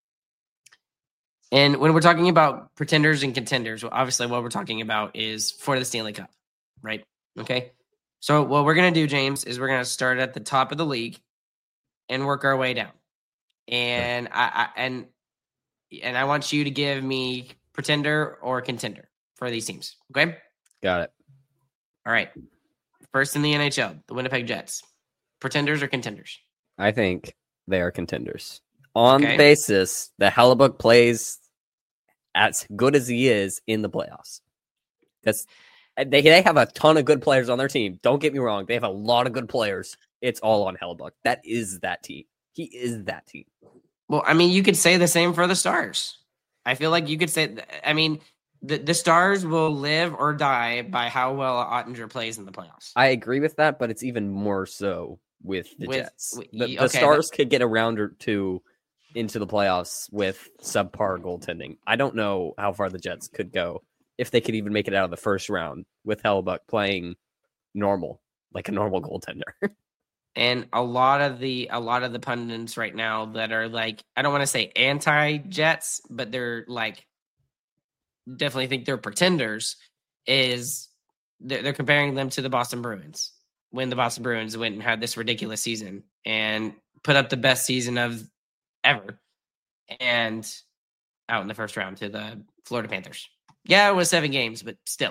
And when we're talking about pretenders and contenders, well, obviously what we're talking about is for the Stanley Cup, right? Okay. So what we're going to do, James, is we're going to start at the top of the league and work our way down. And I, I and and I want you to give me pretender or contender for these teams. Okay? Got it. All right. First in the N H L, the Winnipeg Jets. Pretenders or contenders? I think they are contenders. On Okay. the basis that Hellebuck plays as good as he is in the playoffs. That's they they have a ton of good players on their team. Don't get me wrong. They have a lot of good players. It's all on Hellebuck. That is that team. He is that team. Well, I mean, you could say the same for the Stars. I feel like you could say, I mean, the, the Stars will live or die by how well Ottinger plays in the playoffs. I agree with that, but it's even more so with the With- Jets. with- The, the okay, Stars could get a round or two into the playoffs with subpar goaltending. I don't know how far the Jets could go, if they could even make it out of the first round with Hellebuck playing normal, like a normal goaltender. And a lot of the a lot of the pundits right now that are like, I don't want to say anti-Jets, but they're like definitely think they're pretenders, is they're, they're comparing them to the Boston Bruins, when the Boston Bruins went and had this ridiculous season and put up the best season of ever, and out in the first round to the Florida Panthers. Yeah, it was seven games, but still.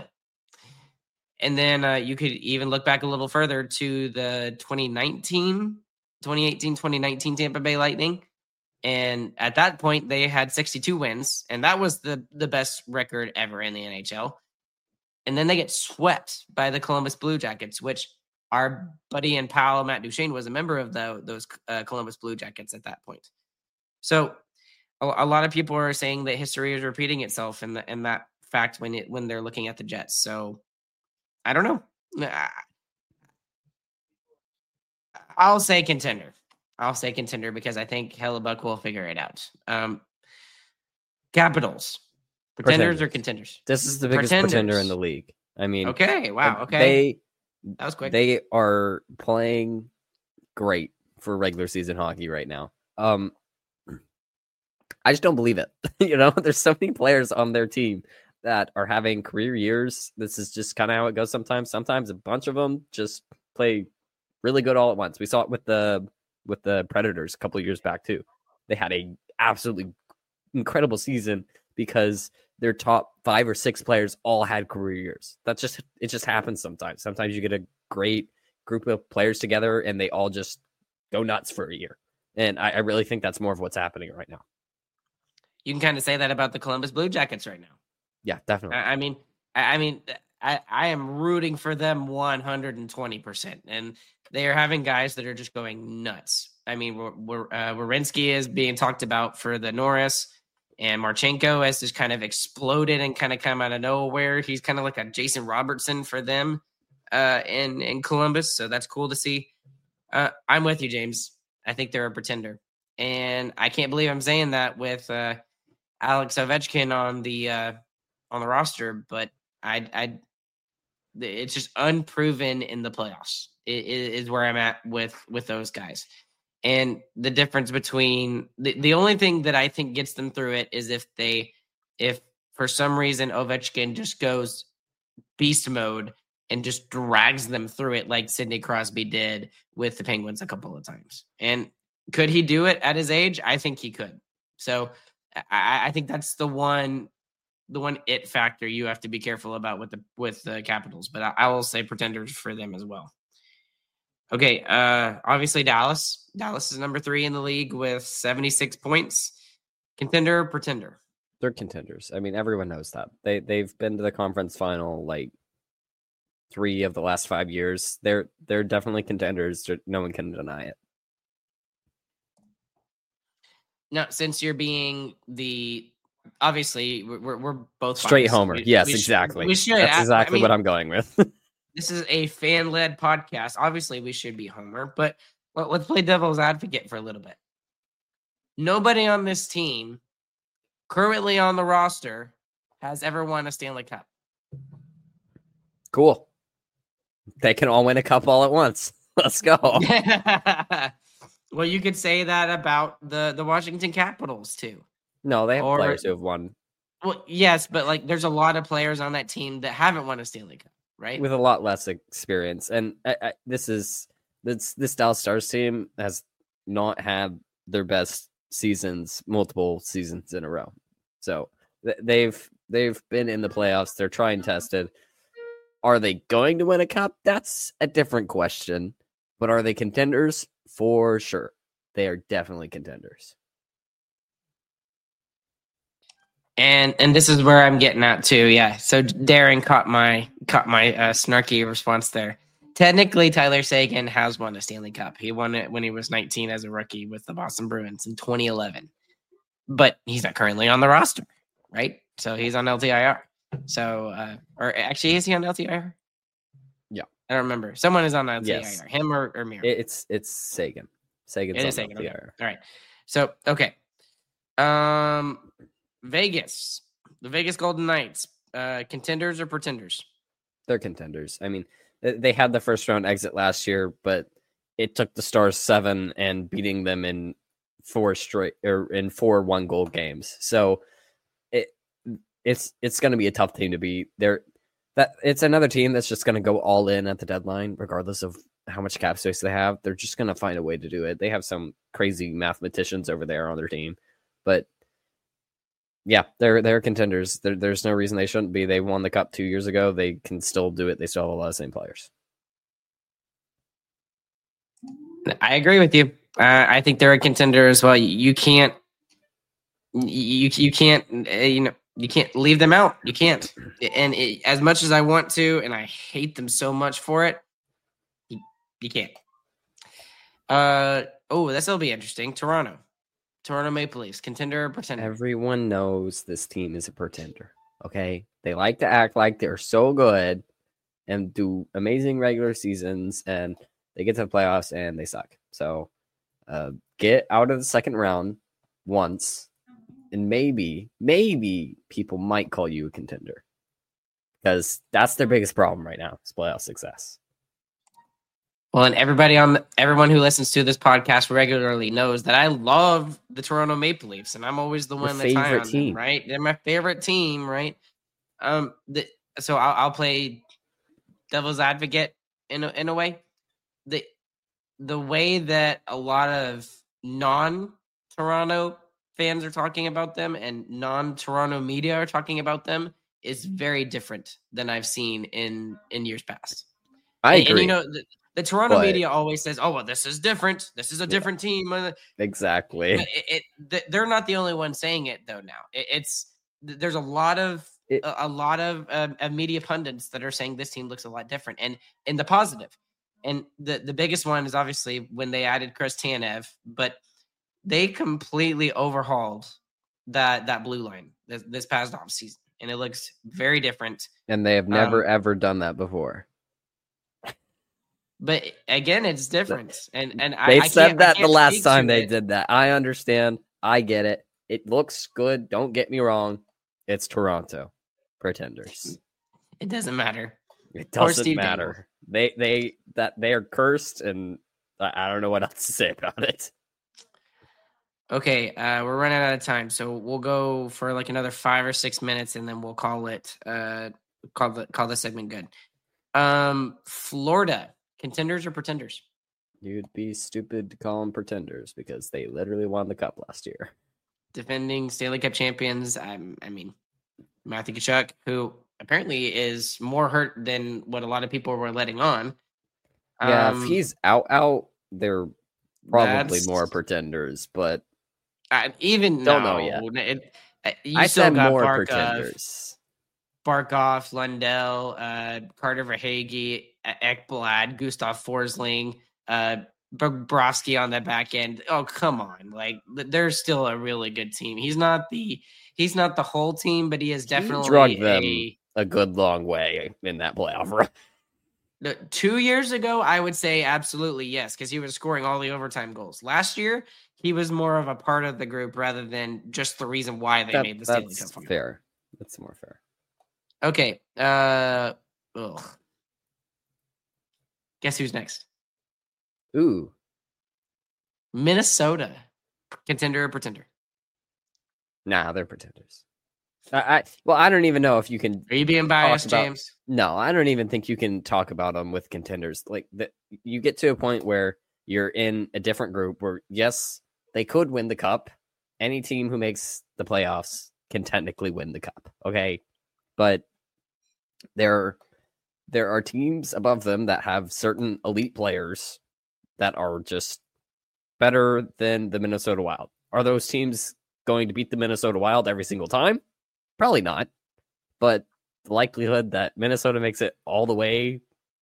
And then uh, you could even look back a little further to the twenty nineteen, twenty eighteen, twenty nineteen Tampa Bay Lightning. And at that point, they had sixty-two wins, and that was the, the best record ever in the N H L. And then they get swept by the Columbus Blue Jackets, which our buddy and pal Matt Duchene was a member of the, those uh, Columbus Blue Jackets at that point. So a, a lot of people are saying that history is repeating itself in, the, in that fact when it, when they're looking at the Jets. So I don't know. I'll say contender. I'll say contender because I think Hellebuck will figure it out. Um, Capitals. Pretenders, Pretenders. or contenders? This is the biggest Pretenders. pretender in the league. I mean, Okay. Wow. Okay. They that was quick. they are playing great for regular season hockey right now. Um, I just don't believe it. You know, there's so many players on their team that are having career years. This is just kind of how it goes sometimes. Sometimes a bunch of them just play really good all at once. We saw it with the with the Predators a couple of years back too. They had a absolutely incredible season because their top five or six players all had career years. That's just it just happens sometimes. Sometimes you get a great group of players together and they all just go nuts for a year. And I, I really think that's more of what's happening right now. You can kind of say that about the Columbus Blue Jackets right now. Yeah, definitely. I, I mean, I, I mean, I, I am rooting for them one hundred twenty percent. And they are having guys that are just going nuts. I mean, we're, we're, uh, Werenski is being talked about for the Norris, and Marchenko has just kind of exploded and kind of come out of nowhere. He's kind of like a Jason Robertson for them uh, in, in Columbus. So that's cool to see. Uh, I'm with you, James. I think they're a pretender. And I can't believe I'm saying that with uh, Alex Ovechkin on the uh, on the roster, but I, I, it's just unproven in the playoffs. It, it is where I'm at with with those guys. And the difference between the, the only thing that I think gets them through it is if they, if for some reason Ovechkin just goes beast mode and just drags them through it like Sidney Crosby did with the Penguins a couple of times. And could he do it at his age? I think he could. So I, I think that's the one, the one it factor you have to be careful about with the with the Capitals. But I, I will say pretenders for them as well. Okay, uh, obviously Dallas. Dallas is number three in the league with seventy-six points. Contender, pretender? They're contenders. I mean, everyone knows that. They they've been to the conference final like three of the last five years. They're they're definitely contenders. No one can deny it. Now, since you're being the obviously we're we're both straight biased. homer. We, yes, we exactly. Should, we should. That's exactly I mean, what I'm going with. This is a fan-led podcast. Obviously, we should be homer, but let's play devil's advocate for a little bit. Nobody on this team currently on the roster has ever won a Stanley Cup. Cool. They can all win a cup all at once. Let's go. Well, you could say that about the, the Washington Capitals, too. No, they have or, players who have won. Well, yes, but like there's a lot of players on that team that haven't won a Stanley Cup. Right, with a lot less experience, and I, I, this is this this Dallas Stars team has not had their best seasons, multiple seasons in a row. So th- they've they've been in the playoffs. They're trying tested. Are they going to win a cup? That's a different question. But are they contenders? For sure, they are definitely contenders. And and this is where I'm getting at too, yeah. So Darren caught my caught my uh, snarky response there. Technically, Tyler Seguin has won a Stanley Cup. He won it when he was nineteen as a rookie with the Boston Bruins in twenty eleven. But he's not currently on the roster, right? So he's on L T I R. So, uh, or actually, is he on L T I R? Yeah, I don't remember. Someone is on L T I R. Yes. Him or, or Miro? It's it's Seguin. Seguin's it is on Seguin. L T I R. Okay. All right. So okay. Um. Vegas, the Vegas Golden Knights, uh, contenders or pretenders? They're contenders. I mean, they had the first round exit last year, but it took the Stars seven and beating them in four straight or in four one goal games. So it it's it's going to be a tough team to beat. There, that it's another team that's just going to go all in at the deadline, regardless of how much cap space they have. They're just going to find a way to do it. They have some crazy mathematicians over there on their team, but. Yeah, they're they're contenders. There, there's no reason they shouldn't be. They won the cup two years ago. They can still do it. They still have a lot of the same players. I agree with you. Uh, I think they're a contender as well. You can't, you you can't, uh, you know, you can't leave them out. You can't. And it, as much as I want to, and I hate them so much for it, you, you can't. Uh oh, this will be interesting. Toronto. Toronto Maple Leafs, contender or pretender? Everyone knows this team is a pretender, okay? They like to act like they're so good and do amazing regular seasons, and they get to the playoffs and they suck. So uh, get out of the second round once, and maybe, maybe people might call you a contender because that's their biggest problem right now is playoff success. Well, and everybody on the, everyone who listens to this podcast regularly knows that I love the Toronto Maple Leafs, and I'm always the one that's high on them, right? They're my favorite team, right? Um, the, so I'll, I'll play devil's advocate in a, in a way. The the way that a lot of non-Toronto fans are talking about them and non-Toronto media are talking about them is very different than I've seen in in years past. I and, agree. And you know. The, The Toronto but, media always says, "Oh, well, this is different. This is a different yeah, team." Exactly. It, it, they're not the only one saying it, though. Now it, it's there's a lot of it, a, a lot of, uh, of media pundits that are saying this team looks a lot different, and in the positive. and the, the biggest one is obviously when they added Chris Tanev, but they completely overhauled that that blue line this, this past offseason, and it looks very different. And they have never, Um, ever done that before. But again, it's different. And and I, They I said can't- I that the can't last speak time to they it. did that. I understand. I get it. It looks good. Don't get me wrong. It's Toronto Pretenders. It doesn't matter. It Poor doesn't Steve matter. They they that they are cursed, and I, I don't know what else to say about it. Okay, uh, we're running out of time, so we'll go for like another five or six minutes, and then we'll call it uh, call the call the segment good. Um, Florida contenders or pretenders? You'd be stupid to call them Pretenders because they literally won the cup last year. Defending Stanley Cup champions. I'm, I mean, Matthew Tkachuk, who apparently is more hurt than what a lot of people were letting on. Yeah, Um, if he's out, out, they're probably that's- more Pretenders, but I, even Don't no, know yet. It, uh, you I still said got more Barkov, Pretenders. Barkov, Lundell, uh, Carter Verhaeghe, Ekblad, Gustav Forsling, uh, Bobrovsky on the back end. Oh, come on! Like th- they're still a really good team. He's not the he's not the whole team, but he is definitely drugged them. a. A good long way in that playoff run. The- Two years ago, I would say absolutely yes, because he was scoring all the overtime goals. Last year, he was more of a part of the group rather than just the reason why they That- made the Stanley that's Cup final. fair. That's more fair. Okay. Uh, ugh. Guess who's next? Ooh, Minnesota. Contender or pretender? nah, they're Pretenders. I, I well, I don't even know if you can. Are you being biased, about- James? No, I don't even think you can talk about them with contenders. Like that, you get to a point where you're in a different group where yes, they could win the cup. Any team who makes the playoffs can technically win the cup. Okay, but there, there are teams above them that have certain elite players that are just better than the Minnesota Wild. Are those teams going to beat the Minnesota Wild every single time? Probably not. But the likelihood that Minnesota makes it all the way,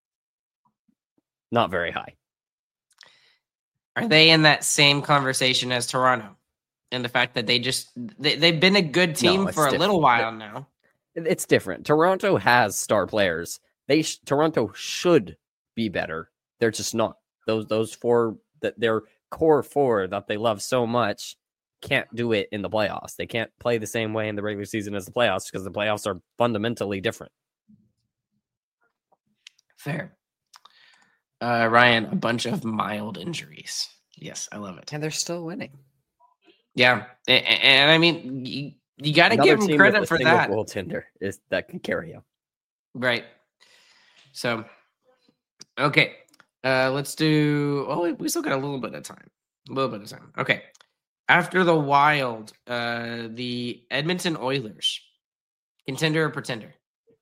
not very high. Are they in that same conversation as Toronto? And the fact that they just they, they've been a good team No, it's for a little different. while now. It- It's different. Toronto has star players. They sh- Toronto should be better. They're just not. Those those four that their core four that they love so much can't do it in the playoffs. They can't play the same way in the regular season as the playoffs because the playoffs are fundamentally different. Fair. Uh, Ryan, a bunch of mild injuries. Yes, I love it. And they're still winning. Yeah, and, and I mean, you, you got to Another give them team credit with a for single that, goaltender is that can carry you. right? So, okay, uh, let's do. Oh, we still got a little bit of time. A little bit of time. Okay, after the Wild, uh, the Edmonton Oilers, contender or pretender?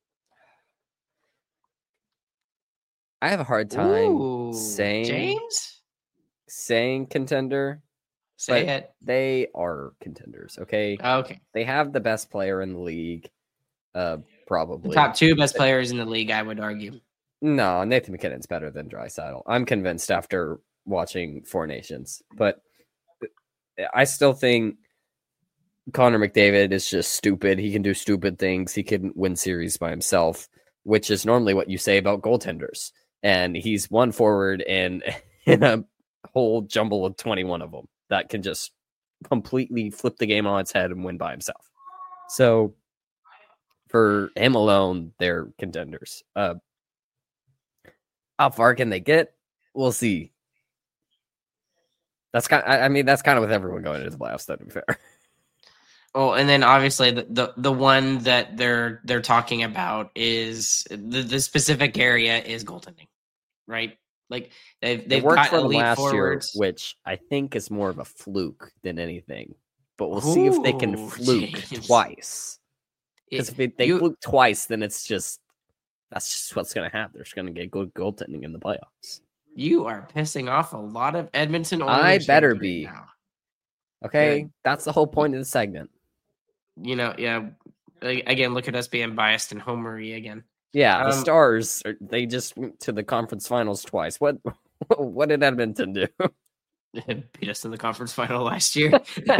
I have a hard time Ooh, saying James. saying contender. Say but it. They are contenders. Okay, Okay, they have the best player in the league. Uh, the probably top two best players in the league, I would argue. No, Nathan McKinnon's better than Draisaitl. I'm convinced after watching Four Nations, but I still think Connor McDavid is just stupid. He can do stupid things. He can win series by himself, which is normally what you say about goaltenders. And he's one forward in in a whole jumble of twenty-one of them that can just completely flip the game on its head and win by himself. So for him alone, they're contenders. Uh, how far can they get? We'll see. That's kind. I mean, that's kind of with everyone going into the playoffs. To be fair. Oh, and then obviously the, the, the one that they're they're talking about is the, the specific area is goaltending, right? Like they've they've it worked got for them elite last forwards. year, which I think is more of a fluke than anything. But we'll see if they can Ooh, fluke James. twice. Because It- if they, they you- fluke twice, then it's just that's just what's going to happen. They're just going to get good goaltending in the playoffs. You are pissing off a lot of Edmonton Oilers. I better fans right be. now. Okay, Yeah. that's the whole point of the segment. You know, yeah. a- Again, look at us being biased and homery again. Yeah, the Um, Stars, are- they just went to the conference finals twice. What what did Edmonton do? beat us in the conference final last year.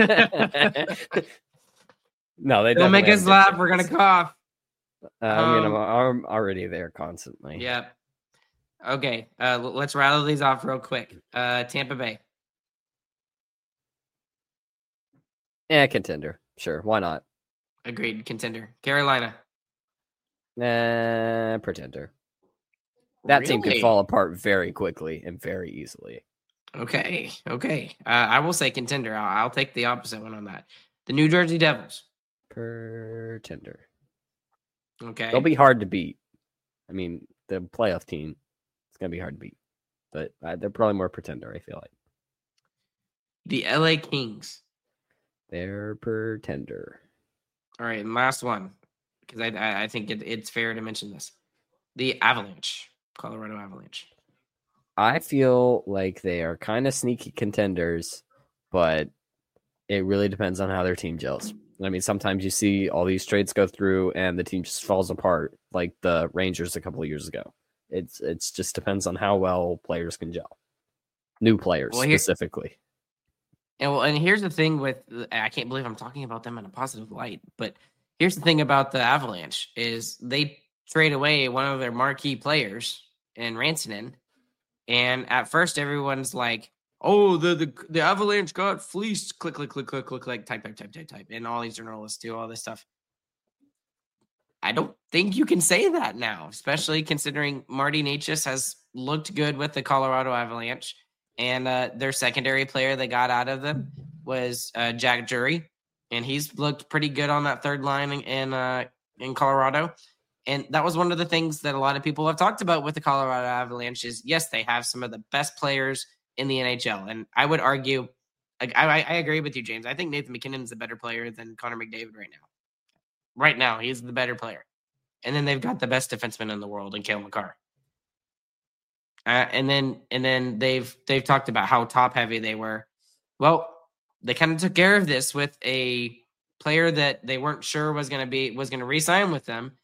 No, they Don't make definitely us have good laugh. We're gonna fans. cough. Uh, I mean, I'm, Um, I'm already there constantly. Yeah. Okay. Uh, l- let's rattle these off real quick. Uh, Tampa Bay. Yeah, contender. Sure, why not? Agreed. Contender. Carolina. Nah, pretender. That team could Really? fall apart very quickly and very easily. Okay. Okay. Uh, I will say contender. I'll, I'll take the opposite one on that. The New Jersey Devils. Pretender. Okay. They'll be hard to beat. I mean, the playoff team, it's going to be hard to beat. But uh, they're probably more pretender, I feel like. The L A Kings. They're pretender. All right. And last one, because I, I I think it, it's fair to mention this. The Avalanche. Colorado Avalanche. I feel like they are kind of sneaky contenders, but it really depends on how their team gels. I mean, sometimes you see all these trades go through and the team just falls apart, like the Rangers a couple of years ago. It's it's just depends on how well players can gel. New players Well, here- specifically. And well, and here's the thing with I can't believe I'm talking about them in a positive light, but here's the thing about the Avalanche is they trade away one of their marquee players in Rantanen, and at first everyone's like, "Oh, the the, the Avalanche got fleeced." Click, click, click, click, click, like type, type, type, type, type, and all these journalists do all this stuff. I don't think you can say that now, especially considering Marty Necas has looked good with the Colorado Avalanche. And uh, their secondary player they got out of them was uh, Jack Jury, and he's looked pretty good on that third line in in, uh, in Colorado. And that was one of the things that a lot of people have talked about with the Colorado Avalanche is, yes, they have some of the best players in the N H L. And I would argue, I, I, I agree with you, James. I think Nathan McKinnon is a better player than Connor McDavid right now. Right now, he's the better player. And then they've got the best defenseman in the world in Cale Makar. Uh, and then and then they've they've talked about how top heavy they were. Well, they kind of took care of this with a player that they weren't sure was going to be was going to re-sign with them,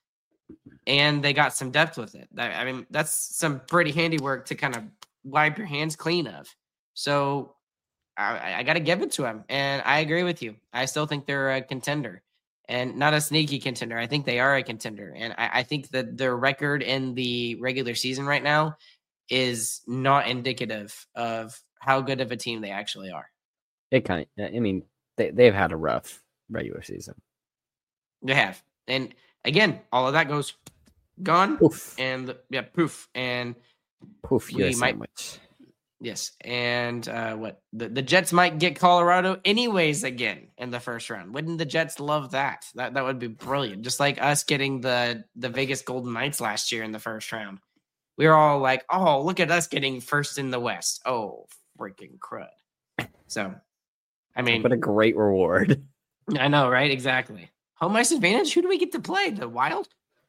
and they got some depth with it. I, I mean, that's some pretty handiwork to kind of wipe your hands clean of. So I, I got to give it to them, and I agree with you. I still think they're a contender, and not a sneaky contender. I think they are a contender, and I, I think that their record in the regular season right now is not indicative of how good of a team they actually are. It kind of, I mean, they, they've had a rough regular season. They have. And again, all of that goes gone. Poof. And yeah, poof. And Poof, we your might- sandwich. yes. And uh, what the, the Jets might get Colorado anyways again in the first round. Wouldn't the Jets love that? That that would be brilliant. Just like us getting the the Vegas Golden Knights last year in the first round. We were all like, oh, look at us getting first in the West. Oh, freaking crud. So, I mean, What a great reward. I know, right? Exactly. Home ice advantage? Who do we get to play? The Wild?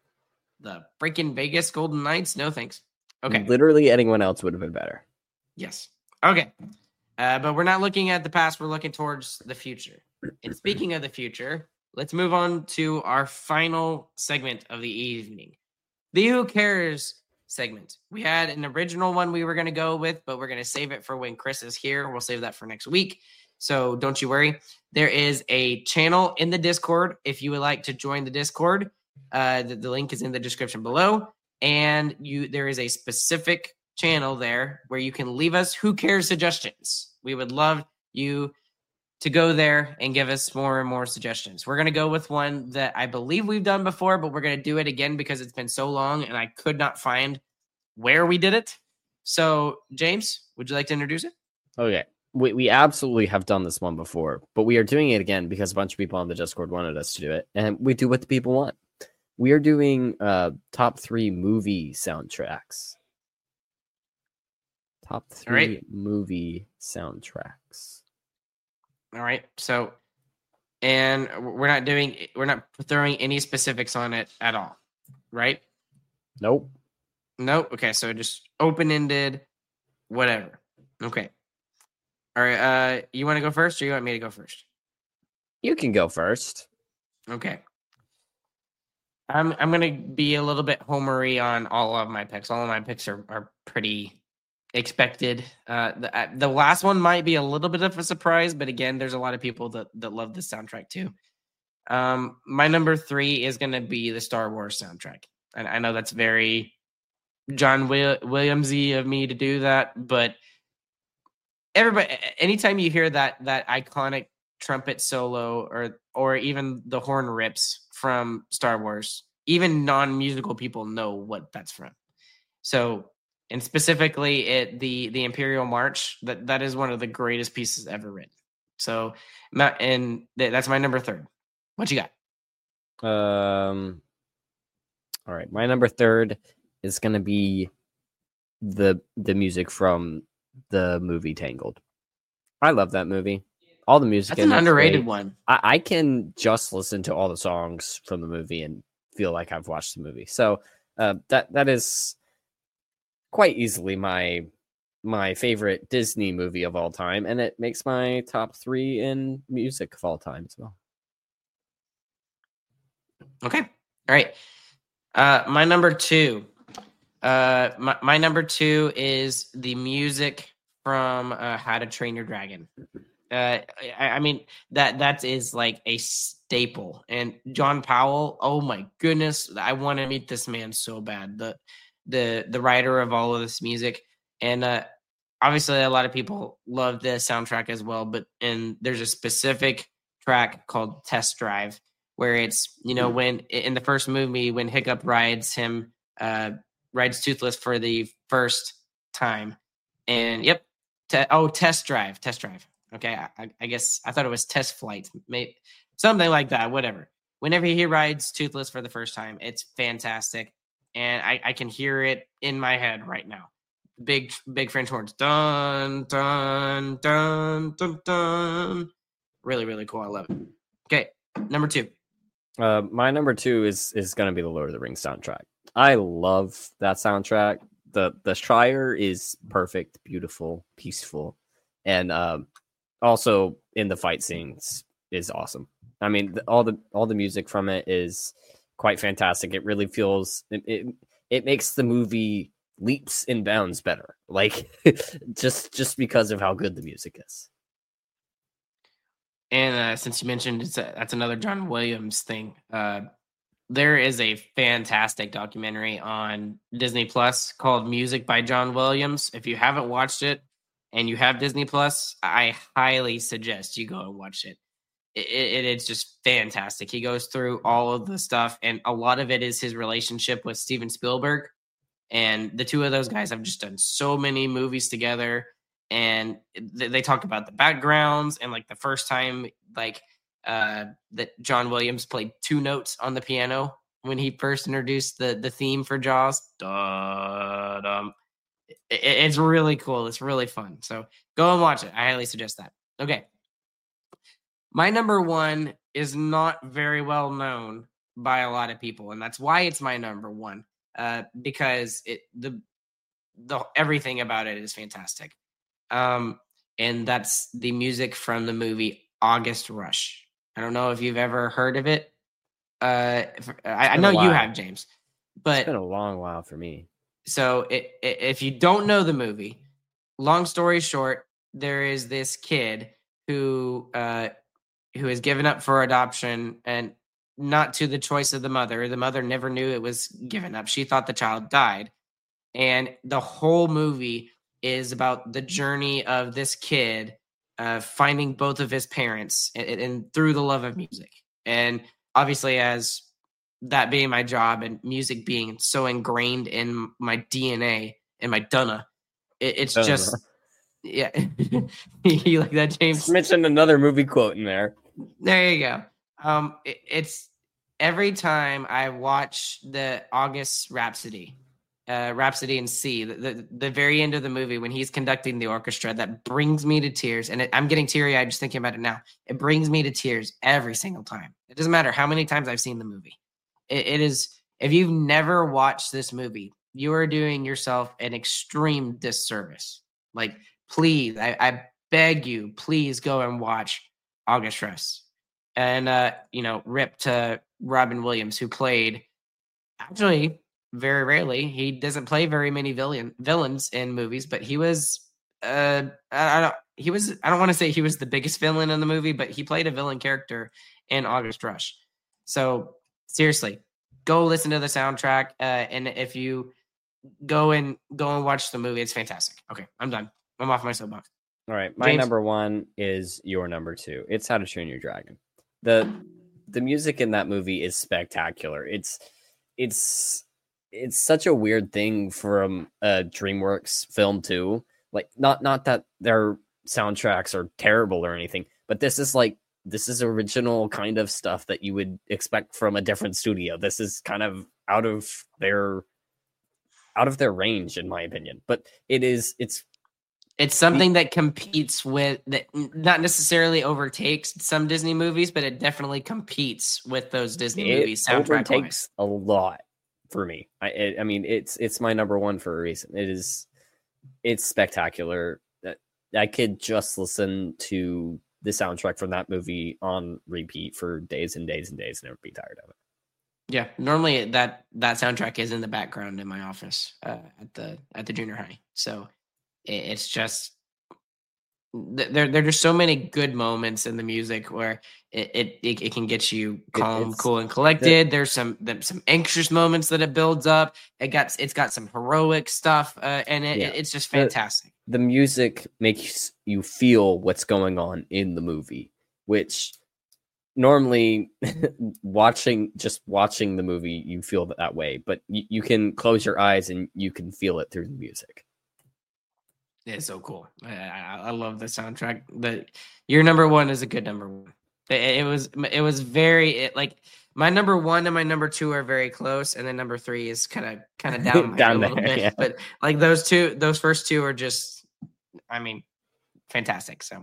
The freaking Vegas Golden Knights? No, thanks. Okay. Literally anyone else would have been better. Yes. Okay. Uh, but we're not looking at the past. We're looking towards the future. And speaking of the future, let's move on to our final segment of the evening. The Who Cares segment. We had an original one we were going to go with, but we're going to save it for when Chris is here. We'll save that for next week. So don't you worry. There is a channel in the Discord. If you would like to join the Discord, uh, the, the link is in the description below. And you, there is a specific channel there where you can leave us Who Cares suggestions. We would love you to go there and give us more and more suggestions. We're going to go with one that I believe we've done before, but we're going to do it again because it's been so long and I could not find where we did it. So, James, would you like to introduce it? Okay. We we absolutely have done this one before, but we are doing it again because a bunch of people on the Discord wanted us to do it, and we do what the people want. We are doing uh top three movie soundtracks. Top three right. movie soundtracks. All right. So, and we're not doing, we're not throwing any specifics on it at all, right? Nope. No. Okay. So just open-ended, whatever. Okay. All right. Uh, you want to go first or you want me to go first? You can go first. Okay. I'm I'm gonna be a little bit homery on all of my picks. All of my picks are, are pretty expected. Uh, the uh, the last one might be a little bit of a surprise, but again, there's a lot of people that that love this soundtrack too. Um, my number three is gonna be the Star Wars soundtrack, and I know that's very John Will- Williamsy of me to do that, but everybody, anytime you hear that that iconic trumpet solo or or even the horn rips from Star Wars, even non-musical people know what that's from. So, and specifically it the the Imperial March, that that is one of the greatest pieces ever written. So, and that's my number third. What you got? Um all right, my number third is going to be the the music from the movie Tangled. I love that movie. All the music. That's an underrated great. one. I, I can just listen to all the songs from the movie and feel like I've watched the movie. So uh, that that is quite easily my my favorite Disney movie of all time, and it makes my top three in music of all time as well. Okay, all right. Uh, my number two. Uh, my, my number two is the music from uh, How to Train Your Dragon. Uh, I, I mean that that is like a staple. And John Powell, oh my goodness, I want to meet this man so bad. The the the writer of all of this music, and uh, obviously a lot of people love the soundtrack as well. But and there's a specific track called Test Drive where it's you know when in the first movie when Hiccup rides him uh, rides Toothless for the first time, and yep, te- oh Test Drive, Test Drive. Okay, I, I guess I thought it was Test Flight, maybe something like that. Whatever. Whenever he rides Toothless for the first time, it's fantastic, and I, I can hear it in my head right now. Big, big French horns, dun dun dun dun dun. Really, really cool. I love it. Okay, number two. Uh, my number two is is going to be the Lord of the Rings soundtrack. I love that soundtrack. the The Shire is perfect, beautiful, peaceful, and um. Also, in the fight scenes is awesome. I mean, the, all the all the music from it is quite fantastic. It really feels it it, it makes the movie leaps and bounds better. Like just just because of how good the music is. And uh, since you mentioned it's a, that's another John Williams thing. Uh, there is a fantastic documentary on Disney Plus called "Music by John Williams." If you haven't watched it, and you have Disney Plus, I highly suggest you go and watch it. It, it. It's just fantastic. He goes through all of the stuff, and a lot of it is his relationship with Steven Spielberg. And the two of those guys have just done so many movies together, and they, they talk about the backgrounds and like the first time like uh, that John Williams played two notes on the piano when he first introduced the the theme for Jaws. Da-dum. It's really cool. It's really fun. So go and watch it. I highly suggest that. Okay. My number one is not very well known by a lot of people, and that's why it's my number one. Uh, because it the the everything about it is fantastic. Um, and that's the music from the movie August Rush. I don't know if you've ever heard of it. Uh, if, I, I know you have, James. But it's been a long while for me. So it, it, if you don't know the movie, long story short, there is this kid who uh, who is given up for adoption, and not to the choice of the mother. The mother never knew it was given up. She thought the child died. And the whole movie is about the journey of this kid uh, finding both of his parents and, and through the love of music. And obviously, as that being my job and music being so ingrained in my D N A and my Dunna, it, it's uh-huh. just, yeah. You like that, James? Just mentioned another movie quote in there. There you go. Um, it, it's every time I watch the August Rhapsody, uh, Rhapsody in C, the, the the very end of the movie when he's conducting the orchestra, that brings me to tears. And it, I'm getting teary-eyed just thinking about it now. It brings me to tears every single time. It doesn't matter how many times I've seen the movie. It is, if you've never watched this movie, you are doing yourself an extreme disservice. Like, please, I, I beg you, please go and watch August Rush. And, uh, you know, rip to Robin Williams, who played actually, very rarely. He doesn't play very many villain villains in movies, but he was uh I, I don't he was I don't want to say he was the biggest villain in the movie, but he played a villain character in August Rush. So seriously, go listen to the soundtrack, uh, and if you go and go and watch the movie, it's fantastic. Okay, I'm done. I'm off my soapbox. All right, my James? number one is your number two. It's How to Train Your Dragon. the The music in that movie is spectacular. It's it's it's such a weird thing from a DreamWorks film too. Like, not not that their soundtracks are terrible or anything, but this is like this is original kind of stuff that you would expect from a different studio. This is kind of out of their out of their range, in my opinion. But it is it's It's something that competes with that, not necessarily overtakes some Disney movies, but it definitely competes with those Disney it movies soundtrack wise. overtakes a lot for me. I it, I mean, it's it's my number one for a reason. It is it's spectacular. I could just listen to the soundtrack from that movie on repeat for days and days and days and never be tired of it. Yeah, normally that that soundtrack is in the background in my office uh, at the at the junior high. So it, it's just th- there there are just so many good moments in the music where it it, it, it can get you calm, it's- cool, and collected. There's some there's some anxious moments that it builds up. It got it's got some heroic stuff, uh, and it, Yeah. it, it's just The- fantastic. The music makes you feel what's going on in the movie, which normally watching just watching the movie you feel that way, but you, you can close your eyes and you can feel it through the music. It's so cool. I, I, I love the soundtrack. The your number one is a good number one. It, it was it was very it, like my number one and my number two are very close, and then number three is kind of kind of down, Down a little there, bit. yeah. But like those two, those first two are just, I mean, fantastic. So,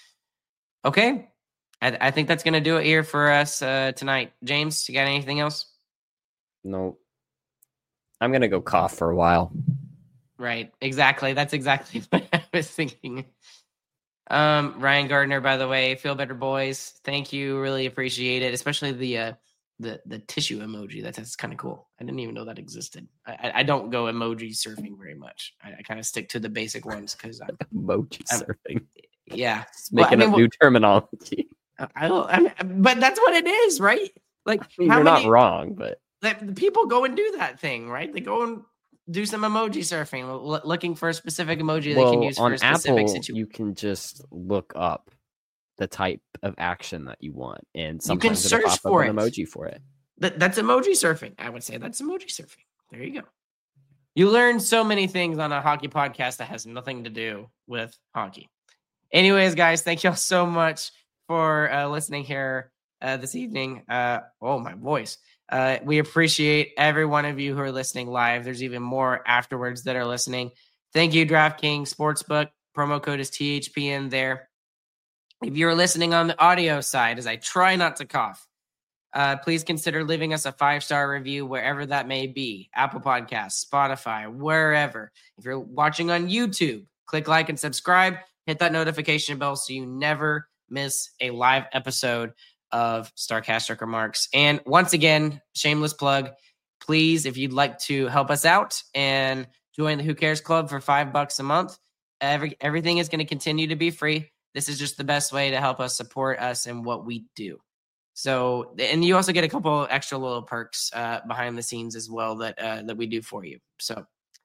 okay, I, I think that's gonna do it here for us uh, tonight. James, you got anything else? No, I'm gonna go cough for a while. Right. Exactly. That's exactly what I was thinking. Um, Ryan Gardner, by the way, feel better, boys. Thank you. Really appreciate it. Especially the, uh, the, the tissue emoji. That's, that's kind of cool. I didn't even know that existed. I, I, I don't go emoji surfing very much. I, I kind of stick to the basic ones because I'm, Emoji I'm- surfing. yeah, Just Well, I making mean, up well- new terminology. I, I, don't- I mean, but that's what it is, right? Like, I mean, how you're many, not wrong, but like, people go and do that thing, right? They go and do some emoji surfing, l- looking for a specific emoji they can well, use for on a specific Apple, situation. you can just look up the type of action that you want, and You can sometimes it'll search pop up for an it. emoji for it. That, that's emoji surfing. I would say that's emoji surfing. There you go. You learn so many things on a hockey podcast that has nothing to do with hockey. Anyways, guys, thank y'all so much for uh, listening here uh, this evening. Uh, oh, my voice. Uh, we appreciate every one of you who are listening live. There's even more afterwards that are listening. Thank you, DraftKings Sportsbook. Promo code is T H P N there. If you're listening on the audio side, as I try not to cough, uh, please consider leaving us a five-star review wherever that may be. Apple Podcasts, Spotify, wherever. If you're watching on YouTube, click like and subscribe. Hit that notification bell so you never miss a live episode of Starcastic Remarks. And once again, shameless plug, please, if you'd like to help us out and join the Who Cares Club for five bucks a month, every everything is going to continue to be free. This is just the best way to help us support us and what we do. So, and you also get a couple extra little perks uh, behind the scenes as well that uh, that we do for you. So,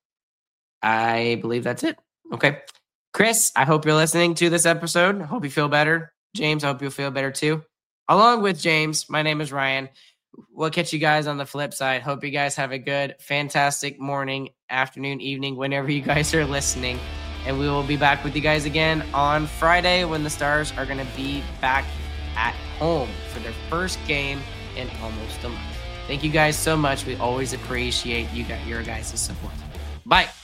I believe that's it. Okay, Chris, I hope you're listening to this episode. I hope you feel better. James, I hope you'll feel better too. Along with James, my name is Ryan. We'll catch you guys on the flip side. Hope you guys have a good, fantastic morning, afternoon, evening, whenever you guys are listening. And we will be back with you guys again on Friday when the Stars are going to be back at home for their first game in almost a month. Thank you guys so much. We always appreciate you got your guys' support. Bye.